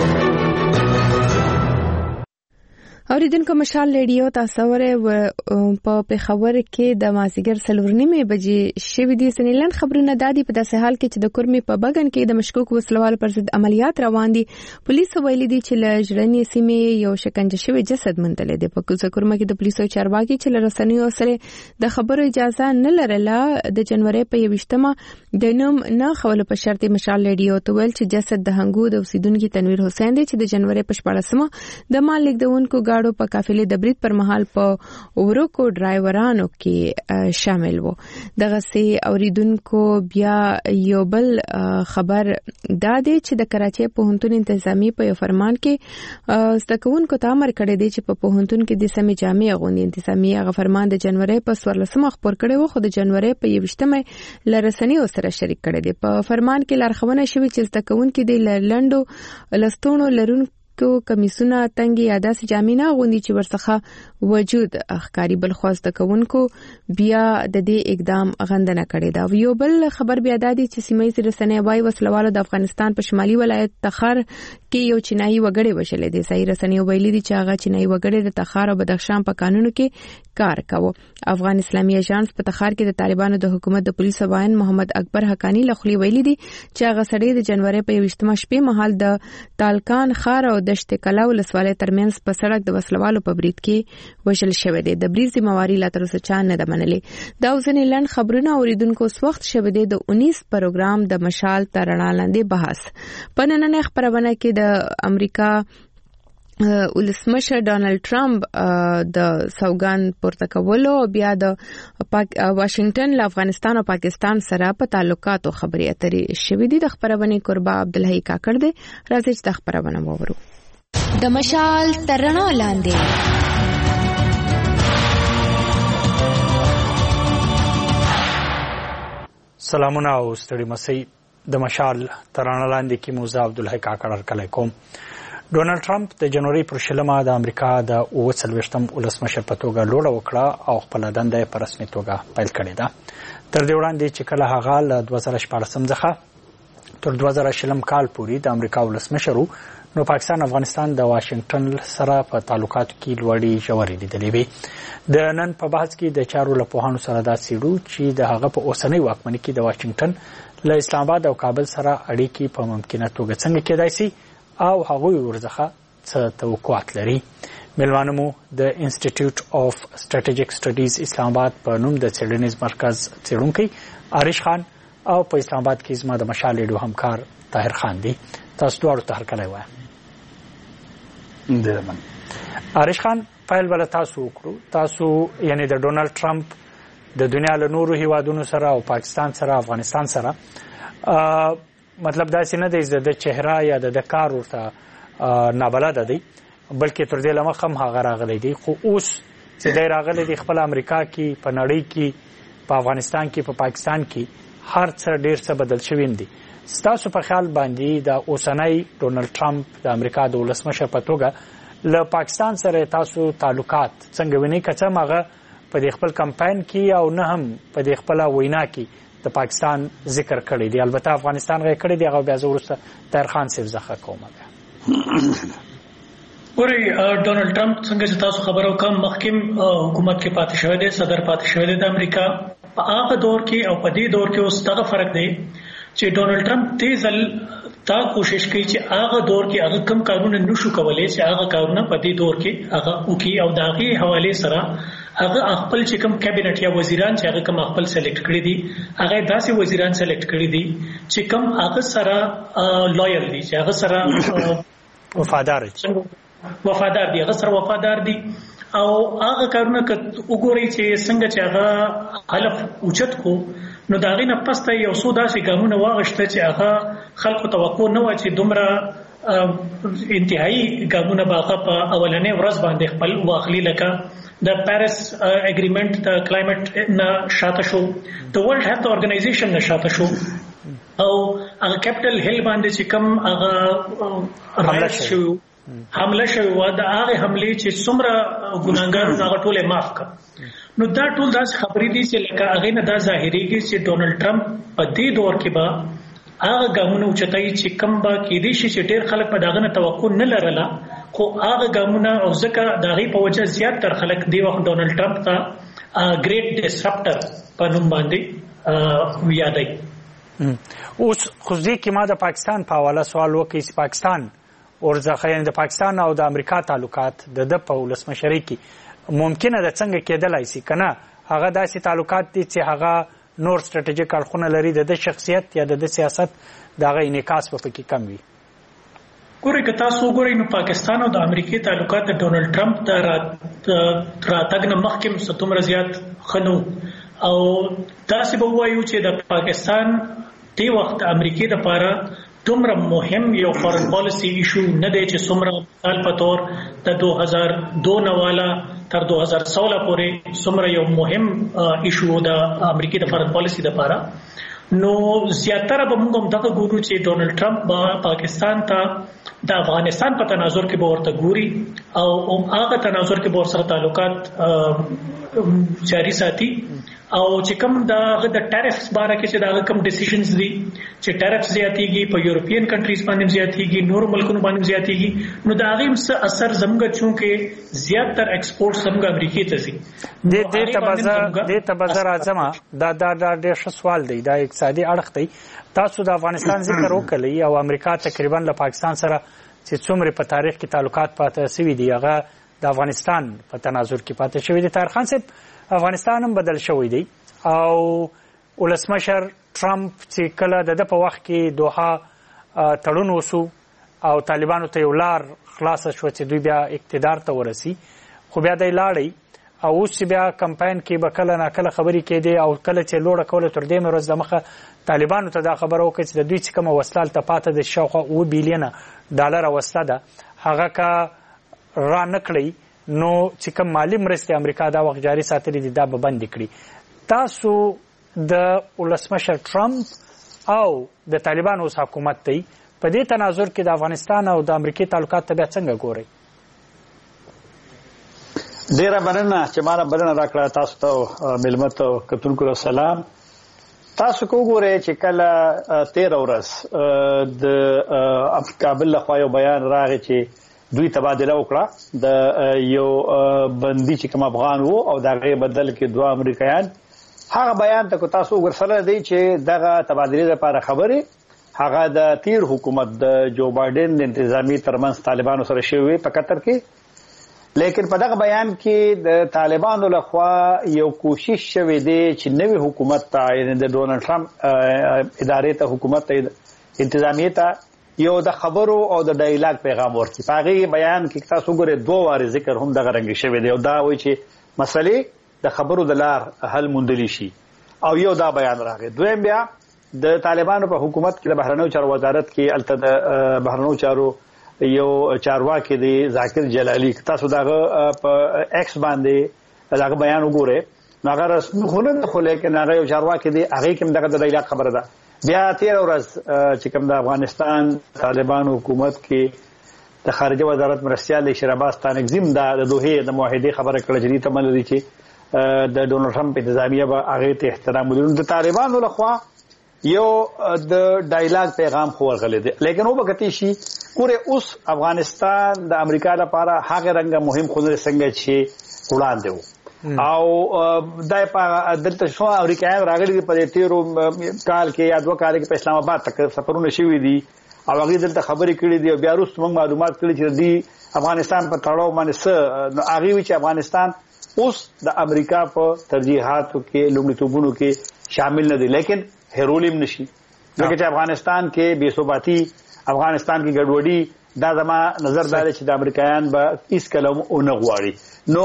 اوریدونکو مشال ریډیو تاسو په پیښور کې د مازیګر 4:30 بجې شوې دي. سنیلن خبرونه دادي په داسې حال کې چې د کورمي په بغن کې د مشکوک وسلوال پر ضد عملیات روان دي. پولیس ویلي دي چې له ژړنې سیمې یو شکنجه شوی جسد موندل دي. په کوزه کورمه کې د پولیسو چارواکي چې له رسنیو سره د خبرو اجازه نه لرله د جنوري په 21مه د نوم نه خول په شرط مشال ریډیو ته ویل چې جسد د هنګو د اوسیدونکو تنویر حسین دی چې د جنوري په 14مه د مال لیکدونکو گاډو په قافلې د برید پر مهال په ورکو ډرایورانو کې شامل وو. دغه سي اوریدونکو بیا یو بل خبر دادی چې د کراچۍ پوهنتون انتظامی په یو فرمان کې ستکونکو ته امر کړی دی چې په پوهنتون کې د سمې جامع غونډې انتظامی هغه فرمان د جنوري په 14مه خبر کړی وو خو د جنوري په 21مه لرسنی سره شریک کړی دی. په فرمان کې لارښوونه شوې چې ستکونکو د لندو لستونو لرونکو کمیسونه تنګي یا داسې جامې نه غوندي چې ورڅخه وجود اخکاری بل خواسته کوونکو بیا د دې اقدام غندنه کړې ده. یو بل خبر بیا دادی چې سیمې رسنۍ وايي وسلوالو د افغانستان په شمالي ولایت تخار کې یو چینایي وګړی وشلې دي. صحیح رسنۍ ویلي دي چې هغه چینایي وګړی د تخار او بدخشان په قانونو کې کار کاوه. افغان اسلامي ایجنس په تخار کې د طالبانو د حکومت د پولیسو وایي محمد اکبر حقانی لخوا ویلي دي چې هغه سړی د جنوري په 21مه شپې مهال د تالکان خار او دشت کلا ولسوالۍ ترمنځ په سړک د وسلوالو په برید کې وژل شوی دی. د برید ذمہواری لا تر اوسه چا نه ده منلې. دا ځنې لن خبرونه اوریدونکو وخت شوی دی د 19 پروګرام د مشال ترڼا لاندې بحث. په نننۍ خبرونه کې د امریکا ولسمشر ډانلډ ټرمپ د سوګان پورته کولو بیا د واشنگټن له افغانستان او پاکستان سره په تعلقاتو خبرې اترې شوې دي. د خبرونه قربا عبدالحی کاکړ دی. راځي چې د خبرونه وورو. د مشال ترڼا لاندې سلامونه او ستړي مسئ. د مشال ترڼا لاندې کې موزه عبدالحی کاکړ هرکلی کوم. ډونالډ ټرمپ د جنوري پر 20 د امریکا د 29م ولسمشر په توګه لوړه وکړه او خپل دنده په رسمي توګه پیل کړې ده. تر دې وړاندې چې کله هغه له 2014 څخه تر 2020 کال پورې د امریکا ولسمشر نو پاکستان افغانستان د واشنگټن سره په تعلقاتو کې لوړې ژورې لیدلې وي. د نن په بحث کې د چارو له پوهانو سره دا څېړو چې د هغه په اوسنۍ واکمنۍ کې د واشنگټن له اسلام آباد او کابل سره اړیکې په ممکنه توګه څنګه کېدای شي او هغوی ورڅخه څه توقعات لري. میلمانه مو د انسټیټیوټ اف سټریټیجیک سټډیز اسلام آباد په نوم د څېړنیز مرکز څېړونکی عارش خان او په اسلام آباد کې زما د مشال ریډیو همکار طاهر خان دی. تاسو دواړو ته هرکلی وایم. عارش خان پیل بل تاسو وکړو. تاسو یعنی د ډونالډ ټرمپ د دنیا له نورو هیوادونو سره او پاکستان سره افغانستان سره مطلب داسې نه دی د چهره یا د کار ورته نابلده دی بلکې تر دې لمخ هم هغه راغلی دی. خو اوس چې دی راغلی دی خپل امریکا کې په نړۍ کې په افغانستان کې په پاکستان کې هر څه ډېر څه بدل شوي دي. ستاسو په خیال باندې د اوسنۍ ډونالډ ټرمپ د امریکا د ولسمشر په توګه له پاکستان سره تاسو تعلقات څنګه وینئ؟ که څه هم هغه په دې خپل کمپاین کې او نه هم په دې خپله وینا کې د پاکستان ذکر کړی دی. البته افغانستان غي کړی دی هغه بیا زه وروسته طاهر خان صاحب زخه کوم. ورې ډونالډ ټرمپ څنګه چې تاسو خبرو کوم مخکیم حکومت کې پاتې شوی دی، صدر پاتې شوی دی د امریکا. په هغه دور کې او په دې دور کې اوس دغه فرق دی چې ډونالد ټرمپ تیزل تا کوشش کوي چې هغه دور کې هغه کم کارونه نشو کولای چې هغه کارونه په دې دور کې هغه وکي او داغي حواله سره هغه خپل چې کم کابینټ یا وزیران چې هغه کم خپل سلیکټ کړی دي هغه داسې وزیران سلیکټ کړی دي چې کم هغه سره لویل دي چې هغه سره وفادار دي هغه سره وفادار دي او هغه کارونه وګوري چې څنګه چې هغه حلف اوچت کو نو دا غي نه پسته یو څو داسې ګامونه واغشته چې هغه خلکو توقع نه و چې دومره انتهایی ګامونه باغه په اولنې ورځ باندې خپل واخلي لکه د پاریس اګریمنت د کلایمټ نه شاته شو د ورلد هیلث اورګنایزیشن نه شاته شو او هغه کیپټل هیل باندې چې کم هغه حمله شوی و د هغه حمله چې څومره ګناګارو هغه ټوله معاف کړ نو دا ټول داس خبرې دي چې لکه هغه نه دا ظاهريږي چې ډونالد ټرمپ په دې دور کې به هغه ګامونه اوچتای چې کم با کې دي چې ډېر خلک په داغه نه توقع نه لرله خو هغه ګامونه او ځکه داغي په وجه زیات تر خلک دی وخت ډونالد ټرمپ ته ګریټ ډسرپټر په نوم باندې یادای اوس خو ځکه چې ما د پاکستان په حواله سوال وکړ چې پاکستان ورځخه د پاکستان او د امریکا تعلقات د په ولسمشری کې ممکنه ده څنګه کېدلای شي کنه هغه داسې تعلقات دي چې هغه نور ستراتیژیک اړخونه لري د شخصیت یا د سیاست دغه انعکاس په کې کم وي ګورئ که تاسو وګورئ نو پاکستان او د امریکای تعلقات د ډونالد ټرمپ د راتګ نه مخکې ستومره زیات خنو او تاسو به وایو چې د پاکستان دی وخت امریکای د لپاره دومره مهم یو فارن پالیسی ایشو نه دی چې څومره مثال په تور د 2002 نواله تر 2016 پورې څومره یو مهم ایشو د امریکای د فارن پالیسی لپاره نو زیاتره به موږ هم دغه ګورو چې ډونالد ټرمپ به پاکستان ته د افغانستان په تناظر کې به ورته ګوري او هغه تناظر کې به سره تعلقات جاری ساتي او چې کوم د ټیرفز باره کې چې دا کوم ډیسیژنز دي چې ټیرف زیاتېږي په یورپین کنټریز باندې زیاتېږي نور ملکونو باندې زیاتېږي نو دا غیم څه اثر زموږ چونکه زیاتره ایکسپورټ زموږ امریکای ته ځي د تبازر اعظم دا ډېر ښه سوال دی دا اقتصادي اړخ دی تاسو د افغانستان ذکر وکړئ او امریکا تقریبا له پاکستان سره چې څومره په تاریخ کې تعلقات پاتې شوي دي هغه د افغانستان په تناظر کې پاتې شوی دی طاهر خان صاحب افغانستان هم بدل شوی دی او ولسمشر ټرمپ چې کله د په وخت کې دوحه تړون وسو او طالبانو ته یو لار خلاص شو چې دوی بیا اقتدار ته ورسی خو بیا د لاړی او اوس بیا کمپاین کې به کله نه کله خبرې کېدې او کله چې لوړه کوله تر دې مې ورځ د مخه طالبانو ته دا خبره وکړه چې د دوی چې کوم وسلال ته پاته د شاوخوا 2 بلین ډالر وسله ده هغه کا را نکړي نو چې کوم مالی مرستې امریکا دا وخت جاري ساتلې دي دا به بند کړي تاسو د ولسمشر ټرمپ او د طالبانو حکومت ته په دې تناظر کې د افغانستان او د امریکای تعلقات ته څنګه ګورئ ډیره مننه چې ما بلنه راکړه تاسو ته ملمت کتونکو سلام تاسو وګورئ چې کله 13 ورځ د کابل له خوا یو بیان راغی چې دوی تبادله وکړه د یو بندي چې کوم افغان وو او دغه بدل کې 2 امریکایان هغه بیان ته تاسو ورسره دی چې دغه تبادله لپاره خبره هغه د تیر حکومت د جو بایدن د انتظامی ترمنځ طالبانو سره شوی په قطر کې لیکن په دغه بیان کې د طالبانو لخوا یو کوشش شوی دی چې نوې حکومت ته یعنی د ډونالد ټرمپ ادارې ته حکومت ته انتظامی ته یو د خبرو او د ډایلاګ پیغام ورکړي په هغه بیان کې تاسو ګورئ 2 واره ذکر هم دغه رنګ شوی دی او دا وایي چې مسلې د خبرو د لار حل موندلی شي او یو دا بیان راغی دویم بیا د طالبانو په حکومت کې د بهرنیو چارو وزارت کې الته د بهرنیو چارو یو چارواکي دی ذاکر جلالی تاسو دغه په ایکس باندې دغه بیان وګورئ هغه رسمي خونه خو لیکن هغه یو چارواکي دی هغه کوم دغه د ډایلاګ خبره ده بیا 13 ورځ چې کوم د افغانستان طالبانو حکومت کې د خارجه وزارت مرستيال شهرباز تانګزیم د دوه د معاهده خبره کړه چې ته ملي چې د ډونالد ټرمپ انتظامیه به هغه ته احترام ولري د طالبانو لخوا یو د ډایلاګ پیغام خو ورغلی دی لیکن وبکتی شي ګوره اوس افغانستان د امریکا لپاره هغه رنګ مهم خو څنګه چې وړاندې وو او دای په دلته شو امریکایان راغلي په تیرو کال کې یا 2 کال کې په اسلام آباد تک سفرونه شوي دي او هغه دلته خبرې کړې دي او بیا وروسته موږ معلومات کړي چې دی افغانستان په تړاو باندې هغه وی چې افغانستان اوس د امریکا په ترجیحاتو کې لومړیتوبونو کې شامل نه دي لیکن هیرولیم نشي ځکه چې افغانستان کې بے ثباتی افغانستان کې ګډوډي دا زما نظر دا چې د امریکایان به هیڅ کلم اون غواړي نو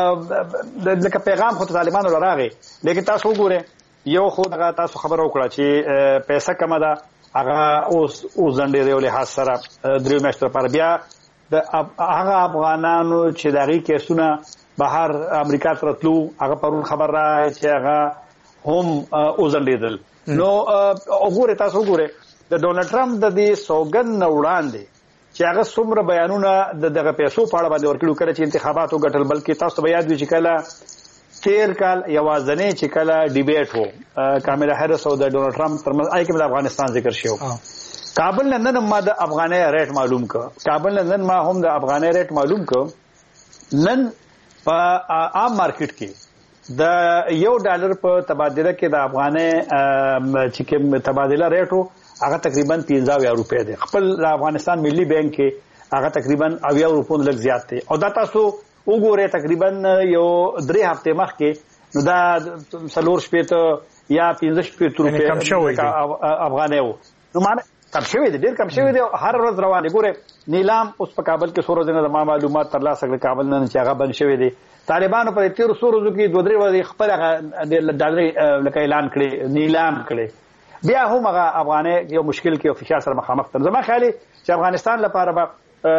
لکه پیغام خو طالبانو لراغه لیکن تاسو وګوره یو خو تاسو خبر وکړه چې پیسې کم ده هغه اوس ځنډې دی له حسره درې میاشتې لپاره بیا د هغه افغانانو چې دغه کیسونه بهر امریکا ته راتلو هغه پرون خبر را چې هغه هم ځنډېدل نو وګوره تاسو وګوره د ډونالد ټرمپ د دې سوګند وړاندې چې هغه څومره بیانونه دغه پیسو په اړه باندې ورکړو کړي چې انتخاباتو ګټل بلکې تاسو به یاد وي چې کله تیر کال یوازنې چې کله ډیبیټ وو کاملا هریس او د ډونالد ټرمپ ترمنځ آی کې د افغانستان ذکر شو کابل نن ما د افغاني ریټ معلوم ک کابل نن ما هم د افغاني ریټ معلوم ک نن په عام مارکیټ کې د $1 په تبادله کې د افغاني چې کوم تبادله ریټو هغه تقریبا 15000 روپے دی خپل افغانستان ملي بانک کې هغه تقریبا 80 روپو لږ زیات دی او دا تاسو وګوره تقریبا یو 3 هفته مخکې نو دا سلور شپته یا 15 روپے افغاني وو نو معنی کم شوی دی ډیر کم شوی دی هر ورځ روان دی ګوره نیلام اوس په کابل کې سورو دنه د معلومات ترلاسه کړل کابل نن چې هغه بند شوی دی طالبانو په 13 سورو کې 2-3 ورځې خپل ډالر لکه اعلان کړي نیلام کړي بیا هم هغه افغاني یو مشکل کې او فشار سره مخامخ دي زما خیالي چې افغانستان لپاره به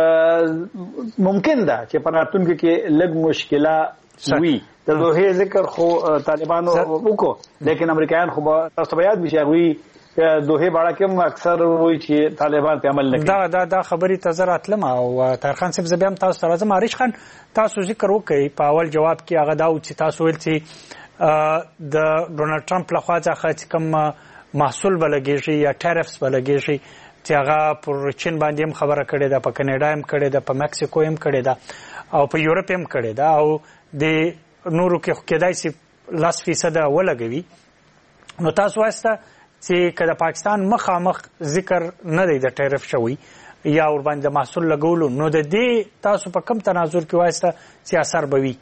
ممکن ده چې په راتلونکي کې لږ مشکلات وي د دوه ذکر خو طالبانو وکړو لیکن امریکایان خو تاسو به یاد وي چې دوه باندې کوم اکثر وایي چې طالبان په عمل نه کوي دا خبري تزر اتلم او طاهر خان صاحب زبیم تاسو سره زما عارش خان تاسو ذکر وکړي په اول جواب کې هغه دا چې تاسو ویل چې د ډونالد ټرمپ لخوا ځکه کوم محصول بلګیږي یا ټیرفز بلګیږي چې هغه پر چین باندې هم خبره کړې ده په کینیډا هم کړې ده په مکسیکو هم کړې ده او په یورپ هم کړې ده او د نورو کې کېدای شي 10% ولګوي نو تاسو واسطه چې کله پاکستان مخامخ ذکر نه دی د ټیرف شوی یا ور باندې محصول لګولو نو د دې تاسو په کم تناظر کې واسطه چې اثر بوي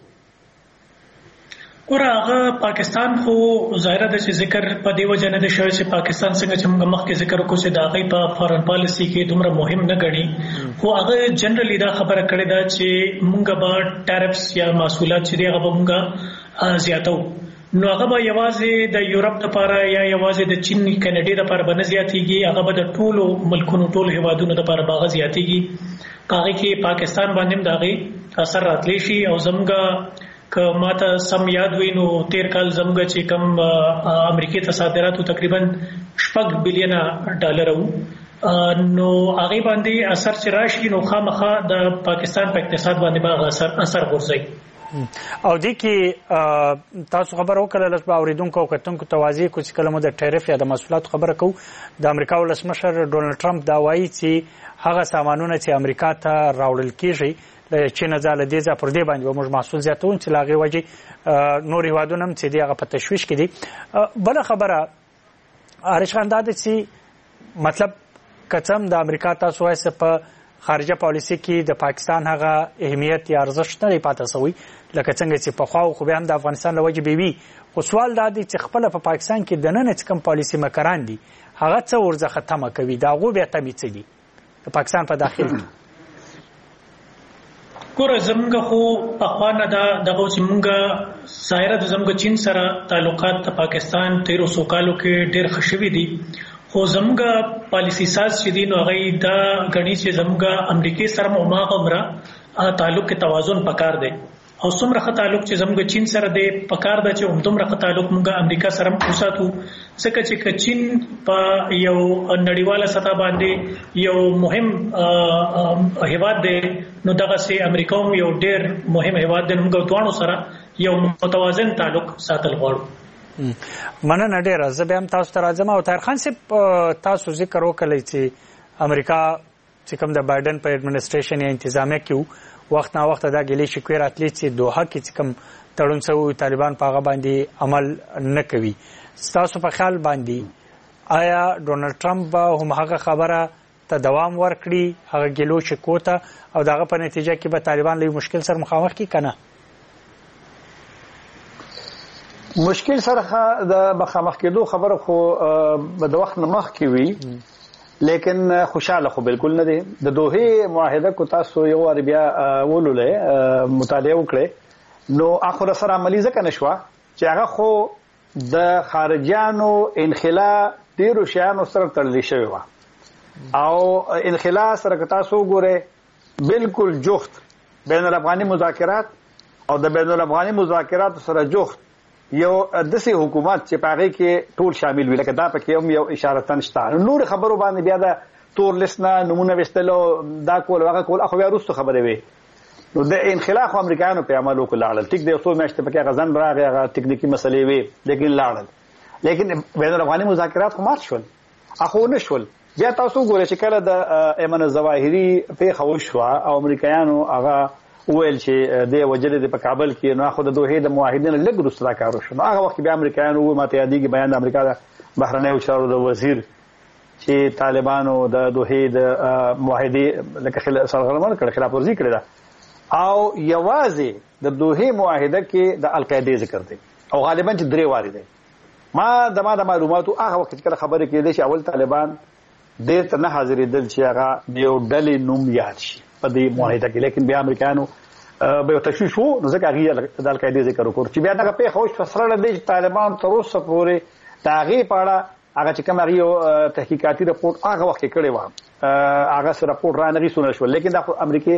ورغه پاکستان خو ظاهر ده چې ذکر په دی وجه نه دی شوی چې پاکستان څنګه چې موږ مخکې ذکر وکړو چې دا غي په فارن پالیسی کې دومره مهم نه غړي خو هغه جنرالي دا خبره کړې ده چې موږ به ټیرفز یا محصولات چې دی هغه موږ زیاتو نو هغه به یوازې د یورپ لپاره یا یوازې د چین کینیډا لپاره باندې زیاتېږي هغه به د ټولو ملکونو ټولو هیوادونو لپاره باغ زیاتېږي هغه کې پاکستان باندې داغي اثر راتلی شي او زموږ که ماته سم یاد وي نو تیر کال زموږ چې کم امریکای ته صادراتو تقریبا $6 بلین نو هغه باندې اثر چې راشي نو خامخا د پاکستان په اقتصاد باندې باغ اثر ورځي او د کې تاسو خبر وکړل چې اوریدونکو او کتونکو توازی کوم کلمه د ټیرف یا د محصولات خبره کو د امریکا ولسمشر ډونالد ټرمپ دا وایي چې هغه سامانونه چې امریکا ته راوړل کیږي د چین ځاله دي ځا پر دې باندې موږ محصول زیاتون چې لاغي وجه نور هیوادونه هم چې هغه په تشویش کې دي بل خبره ارشخان دا چې مطلب کڅم د امریکا تاسو وایي په خارجه پالیسی کې د پاکستان هغه اهمیت یا ارزښت نه پاتې سوی لکه څنګه چې په خوا خو به هم د افغانستان لوجه بیوي خو سوال دا دی چې خپل په پاکستان کې د نن څخه پالیسی مکران دي هغه څه ورځ ختمه کوي دا غو به تمی څه دي د پاکستان په داخل کې ګوره زموږ خو اخوانه دغه چې موږ ظاهره د زموږ چین سره تعلقات د پاکستان 1300 کالو کې ډېر خشوي دي خو زموږ پالیسی ساز چې دي نو هغه دا غني چې زموږ امریکای سره مو ماغمره تعلق کې توازن پکار دی او څومره ښه تعلق چې زموږ چین سره دی پکار دی چې همدومره ښه تعلق موږ امریکا سره وساتو ځکه چې چین په یو نړیواله سطح باندې یو مهم هیواد دی نو دغه سي امریکا هم یو ډېر مهم هیواد دی موږ دوه سره یو متوازن تعلق ساتل غواړو مننه ډېر زه به هم تاسو ته راځم او طاهر خان صاحب تاسو ذکر وکړئ چې امریکا چې کوم د بایدن په اډمنسټریشن یا انتظامیه کې وخت نا وخت دا ګلې شکوې راتلې چې دوحه کې چې کوم تړون شوی طالبان په هغه باندې عمل نه کوي. ستاسو په خیال باندې آیا ډونالد ټرمپ به هم هغه خبره ته دوام ورکړي هغه ګلو شکو ته او دغه په نتیجه کې به طالبان له مشکل سره مخامخ کی کنه؟ مشکل سره د مخامخ کېدو خبره خو د وخت نه مخکې وي، لیکن خوشاله خو بالکل نه دی. د دوحې معاهده کو تاسو یو وار بیا ولولې مطالعه وکړئ نو اخر سره عملی ځکه نشوه چې هغه خو د خارجيانو انخلا ډیرو شیانو سره تړل شوی و او انخلا سره تاسو ګوره بالکل جفت بین الافغاني مذاکرات او د بین الافغاني مذاکرات سره جفت یو دسي حکومت چې پاره کې ټول شامل وي، لکه دا پکې هم یو اشاره تنشته. نور خبرو باندې بیا دا تور لسنه نمونه وستلو دا کول هغه کول اخو بیا وروسته خبره وي. نو د انخلا خو امریکایانو په عملو کې لاړل، ټیک دی څو میاشتې پکې غزن راغی، هغه ټکنیکی مسلې وي لیکن لاړل. لیکن بین الافغاني مذاکرات خو مات شول، اخو نه شول. بیا تاسو ګورئ چې کله د ایمن الظواهري په خوښ او امریکایانو هغه ویل چې د وجلې د په کابل کې نو خو د دوحې د معاهدینو لږ وروسته کارو شو. هغه وخت بیا امریکایانو ماته یادېږي بیان د امریکا د بهرنیو چارو د وزیر چې طالبانو د دوحې د معاهدې لکه سرغړونه کړې، خلاف ورزي کړې ده او یوازې د دوحې معاهده کې د القاعده ذکر دی او غالبا چې درې واري دی. ما د معلوماتو هغه وخت کله خبره کېده چې اول طالبان ډېر ته نه حاضرېدل چې هغه د یو ډلې نوم یاد شي په دې معاهده کې، لیکن بیا امریکایانو به تشویش وو نو ځکه هغه د القاعده ذکر وکړ چې بیا دغه په خوښ فسره دی چې طالبان تر اوسه پورې تاغي پاړه هغه چې کوم هغه تحقیقاتي رپورټ هغه وخت کړی و هغه سره رپورټ را نه رسول شو، لیکن د امریکای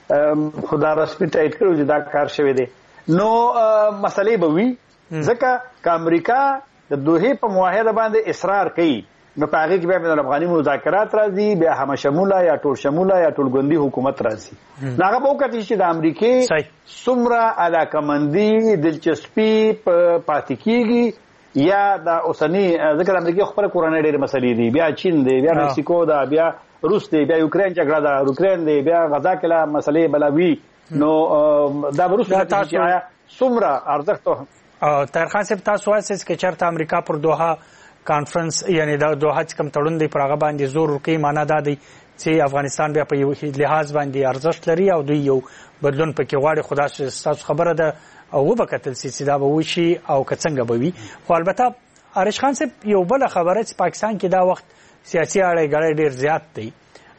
خدا رسمي ټایټ کړو چې دا کار شوی دی. نو مسلې به وي ځکه چې امریکا د دوحې په معاهده باندې اصرار کوي نو په هغه کې بیا د افغاني مذاکرات راځي، بیا هم شموله یا ټول شموله یا ټول ګوندي حکومت راځي. هغه به وکړي چې د امریکای څومره علاقمندي دلچسپي پاتې کیږي یا د اوسنی ذکر امریکای خپل کورنۍ ډېر مسلې دي، بیا چین دی، بیا مکسیکو دا، بیا روس دی، بیا یوکرين جګړه ده، یوکرين دی، بیا غزا کله مسلې بلاوي. نو دا وروسته چې څومره ارزښت او ترخان صاحب تاسو وایئ چې چېرته امریکا پر دوحه کانفرنس یعنی د دوحه کوم تړون دی پر هغه باندې زور ورکوي، معنا دا دی چې افغانستان بیا په یو لحاظ باندې ارزښت لري او دوی یو بدلون پکې غواړي. خدا ستاسو خبره ده او وبکتل چې دا به وشي او که څنګه به وي. خو البته عارش خان صاحب یو بل خبره چې پاکستان کې دا وخت سیاسي اړه ګړې ډېر زیات دی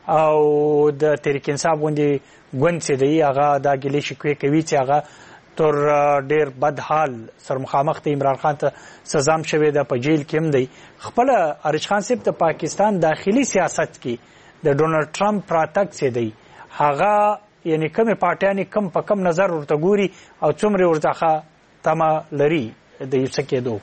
او د تحریک انصاف غوندې ګوند چې دی هغه دا ګلې شکوې کوي چې هغه تر ډېر بد حال سر مخامخ دی، عمران خان ته سزا شوې ده، په جیل کې هم دی. خپل عارش خان صاحب د پاکستان داخلي سیاست کې د ډونالد ټرمپ راتګ چې دی هغه یعنی کومې پارټیانې کم په کم نظر ورته ګوري او څومره ورته تمه لري د یو څه کېدو؟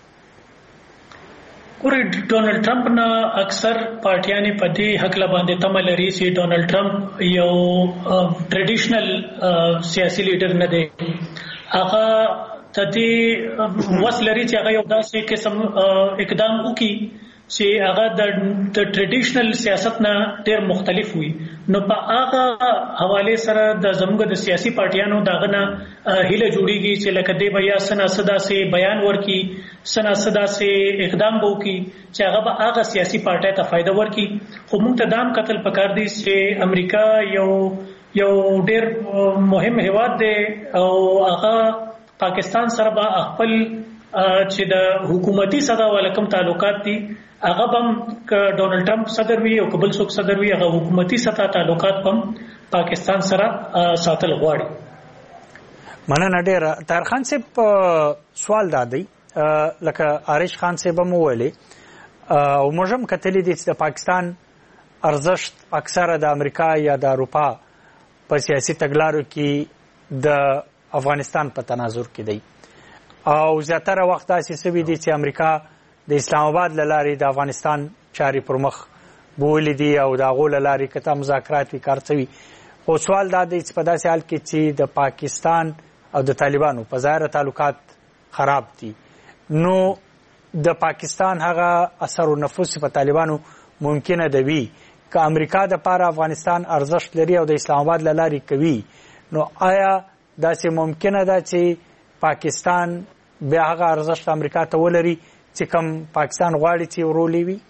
ګورئ ډونالد ټرمپ نه اکثر پارټیانې په دې حقله باندې تمه لري چې ډونالد ټرمپ یو ټریډیشنل سیاسي لیډر نه دی. هغه ته دې وس لري چې هغه یو داسې قسم اقدام وکړي چې هغه د ټریډیشنل سیاست نه ډېر مختلف وي. نو په هغه حواله سره د زموږ د سیاسي پارټیانو داغه نه هیله جوړیږي چې لکه دې بیا سنا صدا سي بیان ورکي، سنا صدا سي اقدام وکړي چې هغه به هغه سیاسي پارټي ته فائدہ ورکي. خو موږ ته دام قتل پکار دي چې امریکا یو ډېر مهم هیواد دی او هغه پاکستان سره به خپل چې د حکومتي صدا ولکم تعلقات دي هغه هم ډونالد ټرمپ صدر وي او قبل څوک صدر وي هغه حکومتي سطح تعلقات هم پاکستان سره ساتل غواړي. مننه ډېر. طاهر خان صاحب سوال دادی لکه عارش خان صاحب هم ویلي او موږ هم کتلې دي چې د پاکستان ارزښت اکثره د امریکا یا د اروپا په سیاسي تګلارو کې د افغانستان په تناظر کې دی او زیاتره وخت داسې سوي دي چې امریکا د اسلام آباد لاري د افغانستان چاري پر مخ بولې دي او د غول لاري کته مذاکرات وکړي. خو سوال دا دی چې په داسې حال کې چې د پاکستان او د طالبانو په ظاهر تعلقات خراب دي نو د پاکستان هغه اثر او نفوذ په طالبانو ممکنه دی که امریکا د پاره افغانستان ارزښت لري او د اسلام آباد له لارې کوي، نو آیا داسې ممکنه ده چې پاکستان بیا هغه ارزښت امریکا ته ولري چې کوم پاکستان غواړي چې ورولې وي؟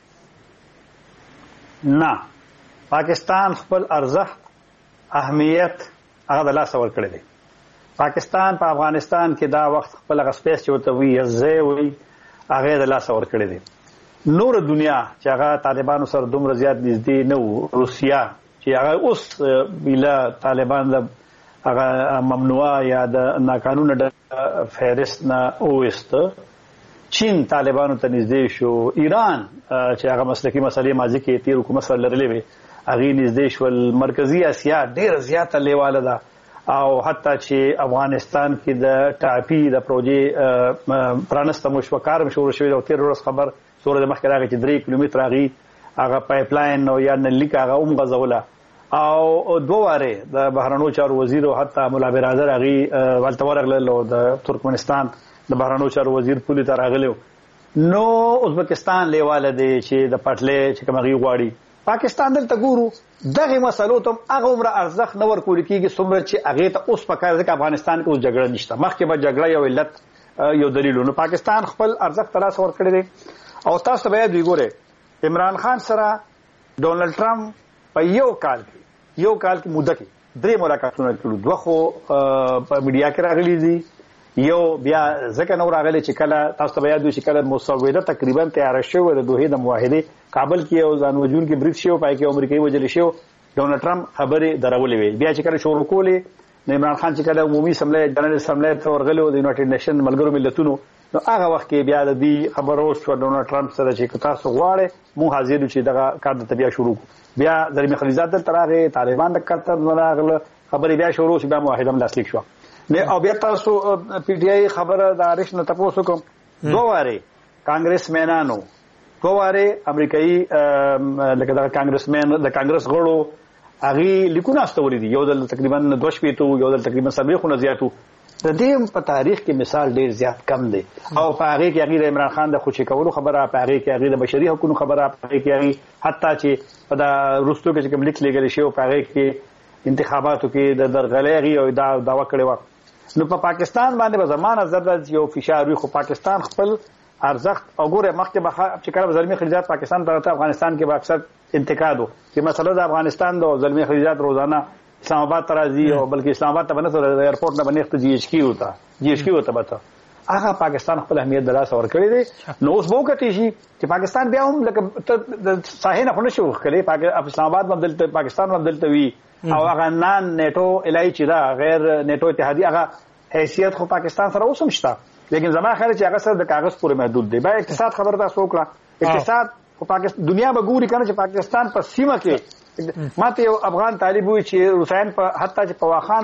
نه، پاکستان خپل ارزښت اهمیت هغه د لاسه ورکړی دی. پاکستان په افغانستان کې دا وخت خپل هغه سپیس چې ورته وي یزې وي هغه د لاسه ورکړی دی. نور دنیا چې هغه طالبانو سره دومره زیات نږدې نه وو، روسیا چې هغه اوس بلا طالبان د هغه ممنوعه یا د ناقانونه د فهرست نه اوسته، چین طالبانو ته نږدې شو، ایران چې هغه مسلکي مسلې ماضي کې تیر حکومت سره لرلې وي هغه نږدې شول، مرکزی اسیا ډېر زیاته لیواله ده، او حتی چې افغانستان کې د ټاپي د پروژې پرانسته مشو کار شروع شوی او تیر ورځ خبر سوره د مخکې راغی چې 3 کیلومتر هغه پایپ لاین او یا نلیک هغه غزوله، او دواره د بهرنیو چارو وزیر او حتی مولا برادر هغه ولته ورغله د ترکمنستان د بهرنیو چارو وزیر پولی ته راغلو. نو ازبکستان لیواله دی چې د پټلې چې کوم غي غواړي. پاکستان دلته ګورو دغه مسلو ته هغه عمر ارزښت نه ورکول کیږي څومره چې هغه ته اوس په کار ځکه افغانستان کې اوس جګړه نشته، مخکې به جګړه یو علت یو دلیل. نو پاکستان خپل ارزښت تلاش ورکړي دي. او تاسو به دوی ګوره عمران خان سره ډونلډ ټرمپ په یو کال کې موده کې 3 ملاقاتونه کړو، دوه خو په میډیا کې راغلي دي، یو بیا ځکه نو راغلی چې کله تاسو به یاد وي چې کله مسوده تقریبا تیار شوه د دوه د معاهده کابل کې او ځان وجون کې بریټ شو، پای کې امریکایي وجل شو، ډونلډ ټرمپ خبرې درولې وي. بیا چې کله شروع کولې نو عمران خان چې کله عمومي سملې جنرال سملې ته ورغلو د یونایټډ نیشن ملګرو ملتونو، نو هغه وخت کې بیا د دې خبرو شو ډونلډ ټرمپ سره چې تاسو غواړئ مو حاضر چې دغه کار د بیا شروع بیا زلمی خلیزات د ترغه طالبان د کتر راغله خبرې بیا شروع شو، بیا معاهده لاسلیک شو. نه او بیا تاسو پی ډی آی خبره د عارش نه تاسو کوم دواره کانګرسمنانو دواره امریکایي لکه د کانګرسمن د کانګرس غړو هغه لیکونه استوري دي، یو د تقریبا 2 شپې یو د تقریبا 70 خونه زیاتو. د دې په تاریخ کې مثال ډیر زیات کم دی، او په هغه کې هغه د عمران خان د خوشی کولو خبره، په هغه کې هغه د بشري حقوقو خبره، په هغه کې هغه حتی چې په د روسو کې کوم لیک لګل شي او په هغه کې انتخاباتو کې د درغلېږي او داوا کړی و. نو په پاکستان باندې به زمانه زړه یو فشار وي، خو پاکستان خپل ارزښت او ګوره مخکې به چې کله زلمی خلیجات پاکستان ته افغانستان کې به اکثر انتقادو چې مسله د افغانستان د زلمی خلیجات روزانه اسلام آباد ته راځي او بلکې اسلام آباد ته بنه د ایرپورټ نه بنښت جی ایچ کیو ته بته هغه پاکستان خپل اهمیت دلاسه ورکړي دي. نو اوس وو کتي شي چې پاکستان بیا هم لکه د ساحې نه خونه شو کړي، اسلام آباد بدلته پاکستان بدلته وی او هغه نان نیټو الای چې دا غیر نیټو اتحادیه هغه حیثیت خو پاکستان سره اوسم شته، لیکن زما خیال چې هغه سره د کاغذ پورې محدود دی. با اقتصاد خبر تاسو وکړه، اقتصاد خو پاکستان دنیا به ګوري کنه چې پاکستان په سیمه کې ماته یو افغان طالب وي چې روسان په حتی چې په واخان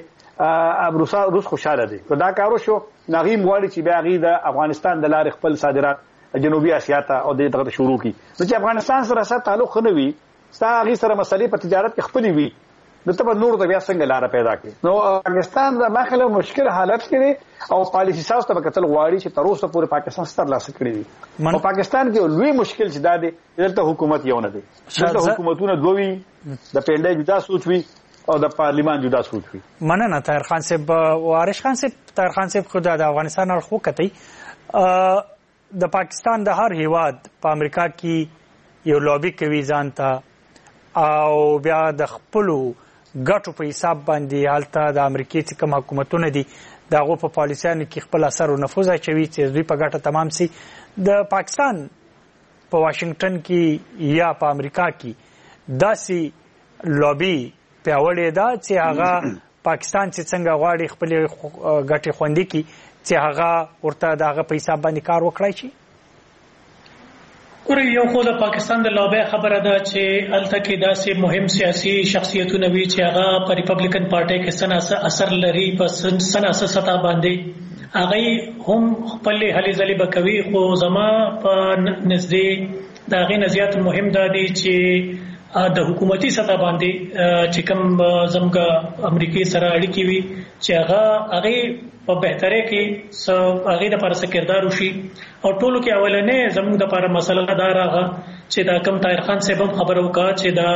باندې روس خوشاله دي، دا کارو شو نغیم غواړي چې بیا غي د افغانستان د لارې خپل صادرات جنوبي اسیا ته او دغه شروع کی. نو چې افغانستان سره تعلق نه وي ستا غي سره مسلې په تجارت کې خپل وي، نو ته به نور د بیا څنګه لار پیدا کړي. نو پاکستان د مخاله مشکل حالت کې او پالیسی ساوس ته کتل غواړي چې تر اوسه پورې پاکستان ستر لاس کړی وي. او پاکستان کې لوی مشکل چې دا دی دلته حکومت یو نه دی، دلته حکومتونه دوی د پنده جدا سوچ وي او د پارلیمان جدا سوچ وي. مننه طاهر خان صاحب. وارث خان صاحب، طاهر خان صاحب خو د افغانستان اړخ وکتي د پاکستان د هر هیواد په امریکا کې یو لابي کوي ځان ته او بیا د خپلو ګټو په حساب باندې حالته د امریکای چې کوم حکومتونه دي دغه په پالیسیانو کې خپل اثر او نفوذ اچوي چې دوی په ګټه تمام سي. د پاکستان په واشنگټن کې یا په امریکا کې داسي لابي پیاوړې ده چې هغه پاکستان چې څنګه غواړي خپل ګټې خوندي کړي چې هغه ورته دغه په حساب باندې کار وکړي شي. ګوره یو خو د پاکستان د لابي خبره ده چې الته کې داسې مهم سیاسي شخصیتونه وي چې هغه په ریپبلیکن پارټي کې سناسه اثر لري، په سناسه سطح باندې هغه هم خپل هلي ځلې بکوي. خو زما په نزدې دا غي نزيات مهم ده دي چې د حکومتي سطح باندې چې کوم زموږ امریکای سره اړیکې وي چې هغه په بهتره کې هغه د لپاره کردار وشي او ټولو کې اولنې زموږ د لپاره مسله دا راغله چې دا کم طاهر خان صاحب هم خبرو وکړه چې دا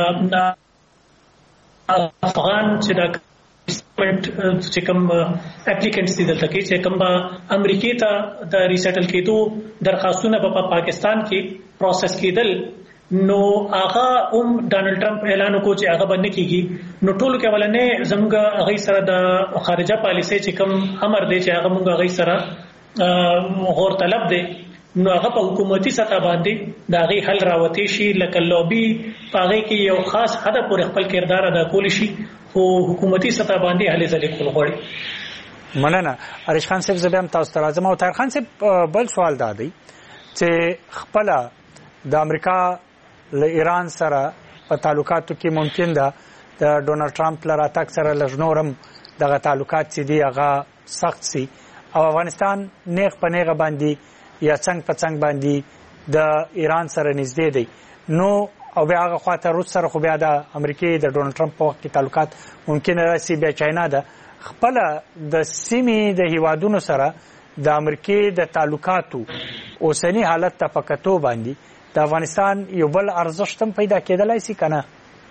افغان چې دا چې کوم اپلیکینټس دي دلته کې چې کوم امریکای ته د ریسټل کېدو درخواستونه په پاکستان کې پروسس کېدل نو هغه ډانلډ ټرمپ اعلان وکړ چې هغه باندې کیږي نو ټولو کې ولنه زموږ هغه سره د خارجه پالیسي چې کوم امر دی چې هغه موږ هغه سره غور طلب دی نو هغه په حکومتي سطح باندې دا غي حل راوتی شي لکه لوبي پاره کې یو خاص هدف پر خپل کردار ادا کول شي خو حکومتي سطح باندې هلي ځلې کول غواړي. مننه. اریش خان صاحب زبیم تاسو ته راځم او طاهر خان صاحب بل سوال دا دی چې خپل د امریکا له ایران سره په تعلقاتو کې ممکن ده د ډونالد ټرمپ لپاره تک سره لژنورم دغه تعلقات چې دی هغه سخت سي او افغانستان نیغ په نیغه باندې یا څنګه په څنګه باندې د ایران سره نږدې دی نو او بیا هغه خواته روس سره خو بیا د امریکای د ډونالد ټرمپ په وخت کې تعلقات ممکن راسي بیا چاینا ده خپل د سیمې د هیوادونو سره د امریکای د تعلقاتو اوسنی حالت ته پکتو باندې د افغانستان یو بل ارزښت هم پیدا کېدلای شي کنه.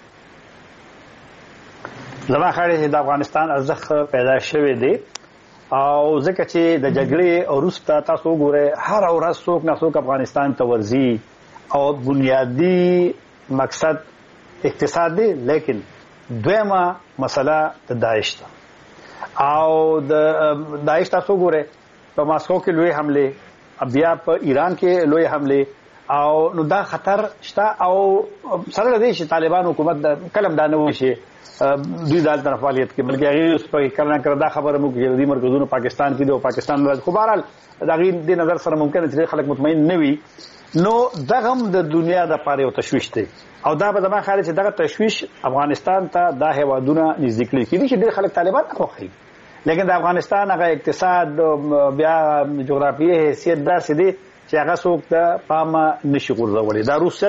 زما خاطر د افغانستان ارزښت پیدا شوی دی او ځکه چې د جګړې وروسته تاسو ګوره هر ورځ څوک نه څوک افغانستان ته ورځي او بنیادی مقصد اقتصاد دی لیکن دویمه مسله د داعش ده او د داعش تاسو ګوره په ماسکو کې لوی حمله بیا په ایران کې لوی حمله او نو دا خطر شته او سره د دې طالبان حکومت د کلم دا نه وشي دوی دال طرف فعالیت کې بلکې هغه اوس په کلن کړه دا خبره مو کې د مرکزونو پاکستان کې او پاکستان راځي خو بهرحال دا غي د نظر سره ممکن چې خلک مطمئن نه وي نو دغه د دنیا د پاره یو تشويش دی او دا به زما خیال چې دغه تشويش افغانستان ته د هیوادونو نږدې کړي چې ډېر خلک طالبان خوښي لیکن د افغانستان هغه اقتصاد بیا جغرافیه حیثیت داسې دی چې هغه څوک د پامه نشي غورځولې دا روس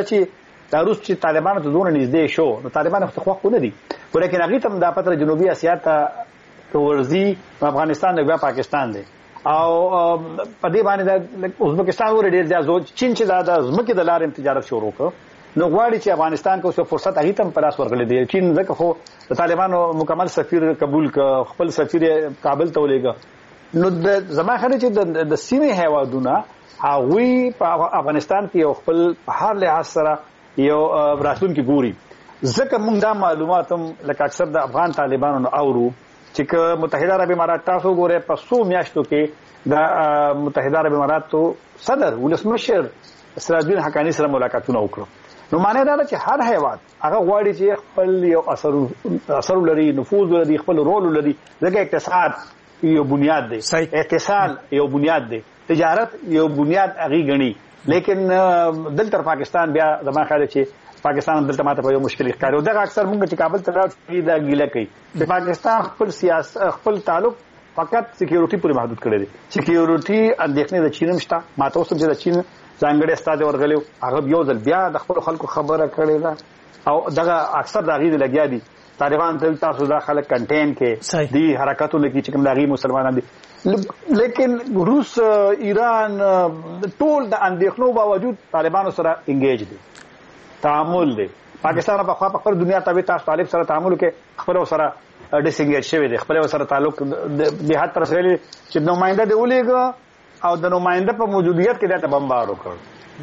چې طالبانو ته دونه نږدې شو نو طالبان خو خوښ نه دي ولیکن هغه تم د پاتره جنوبي اسیا ته ورځي افغانستان او پاکستان دی او په دې باندې د ازبکستان ور ډېر ځو چین چې د ازمکه د لارې تجارت شروع کړ نو غواړي چې افغانستان کو څه فرصت هغه تم پراس ورغلي دی چین ځکه خو د طالبانو مکمل سفیر قبول ک خپل سفیر کابل ته ولېګا نو د زما خبره چې د سیمې هیوادونه هغه په افغانستان کې یو خپل په هر لحاظ سره یو راتلونکي ګوري ځکه موږ دا معلومات هم لکه اکثر د افغان طالبانو اورو چې متحده عرب امارات تاسو ګوره په 100 میاشتو کې د متحده عرب اماراتو صدر ولسمشر سراج الدین حقانی سره ملاقاتونه وکړو نو معنی دا چې هر هیواد هغه غواړي چې خپل یو اثر لري نفوذ لري خپل رول لري ځکه اقتصاد یو بنیاد دی اقتصاد یو بنیاد دی تجارت یو بنیاد اغي غني لیکن دلته پاکستان بیا زما خیال چې پاکستان دلته ماته په یو مشکل ښکاري او دا اکثر موږ چې کابل ته راځي دا ګیله کوي چې پاکستان خپل سیاست خپل تعلق فقط سکیورټي پورې محدود کړی دی سکیورټي اندېښنې د چین مشته ماته اوس چې د چین ځانګړي استاد ورغلو هغه یو ځل بیا د خپل خلکو خبره کړې ده او دغه اکثر د غیر لګیا دي طالبان ته تاسو دا خلک کنټین کې دي حرکتونه کې چې کوم دغه مسلمانان دي لیکن روس ایران ټول د اندېښنو باوجود طالبانو سره انګیج دي تعامل دی پاکستان په خپل دنیا ته تاسو طالب سره تعامل کې خپل سره ډیسنګیج شوی دی خپل سره تعلق د هات تر سره چې نماینده دی ولېګو او د نماینده په موجودیت کې دا بمبار وکړ.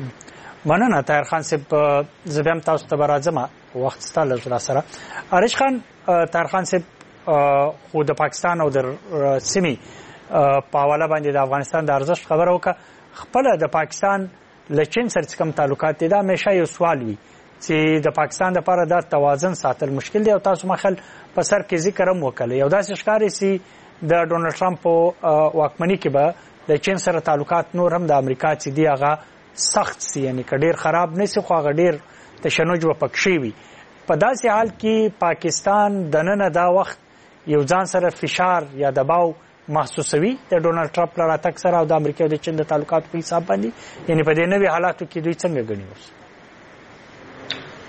مننه طاهر خان صاحب زبیم تاسو ته راځم وخت ستاسو لږ سره اریش خان طاهر خان صاحب خو د پاکستان او د سیمې په حواله باندې د افغانستان د ارزښت خبره وکړه خپل د پاکستان لچین سره کوم تعلقات دي دا همیشه یو سوال وي چې د پاکستان لپاره د توازن ساتل مشکل دی او تاسو مخل په سر کې ذکر هم وکړي یو داسې ښکاري چې د ډونالد ټرمپ واکمنۍ کې به د چین سره تعلقات نور هم د امریکا چې دی هغه سخت سي یعنی کډیر خراب نه سي خو هغه ډیر تشنج وپکشي وي په داسې حال کې پاکستان دننه دا وخت یو ځان سره فشار یا دباو محسوسوي د ډونالد ټرمپ لپاره تک سره او د امریکا او د چین د تعلقاتو په حساب باندې یعنی په دې نوي حالاتو کې دوی څنګه غني اوس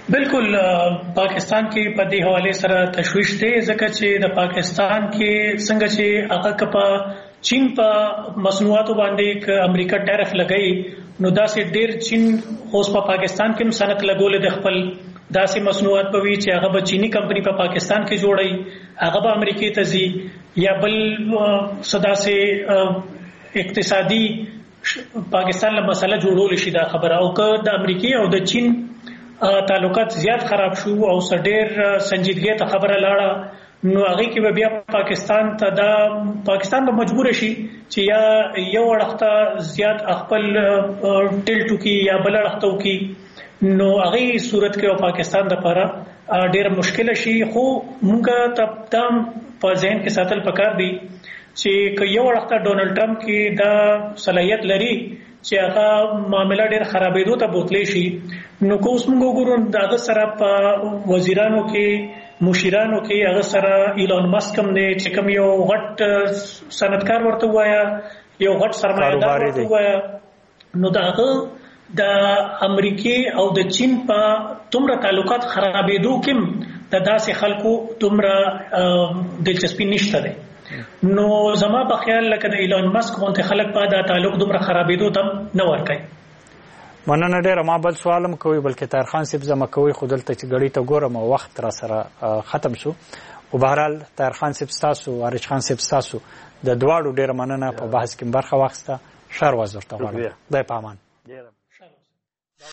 بالکل پاکستان کې په دې حواله سره تشويش دی ځکه چې د پاکستان کې څنګه چې هغه کپا چین په مصنوعاتو باندې ک امریکا ټیرف لګئی نو داسې ډیر چین اوس په پاکستان کې هم صنعت لګول د خپل داسې مصنوعات په وی چې هغه به چینی کمپنی په پاکستان کې جوړي هغه به امریکای ته ځي یا بل صدا سے اقتصادي پاکستان له مسله جوړول شي دا خبره او که د امریکای او د چین تعلقات زیات خراب شو او سډیر سنجیدګي ته خبره لاړه نو هغه کې به بیا پاکستان به مجبور شي چې یا یو وړخته زیات خپل ټیلټو کې یا بل وړخته کې نو هغه صورت کې پاکستان د لپاره ډېر مشکل شي خو موږ ته تام په ذهن کې ساتل پکار دي چې یو وړخته ډونالد ټرمپ کې دا صلاحیت لري چې هغه معاملې ډېر خرابېدو ته بوتلې شي نو کوم موږ ګورو دا سره په وزیرانو کې مشیرانو کې هغه سره ایلون ماسک هم دی چې کوم یو غټ صنعتکار ورته وایا یو غټ سرمایه‌دار ورته وایا نو داغه د امریکای او د چین په تومره تعلقات خرابېدو کې د داسې خلکو تومره دلچسپي نشته ده نو زما په خیال لکه د ایلون ماسک غونډه خلک په دا تعلق دومره خرابېدو ته نه ورکړي مننه ډېر ما بل سوالم کوي بلکې طاهر خان صاحب زما کوي خودل ته چې غړي ته ګورم وخت را سره ختم شو او بهرحال طاهر خان صاحب تاسو عارف خان صاحب تاسو د دواړو ډېر مننه په بحث کې برخه واخیسته شر وزرته غواړم د پامان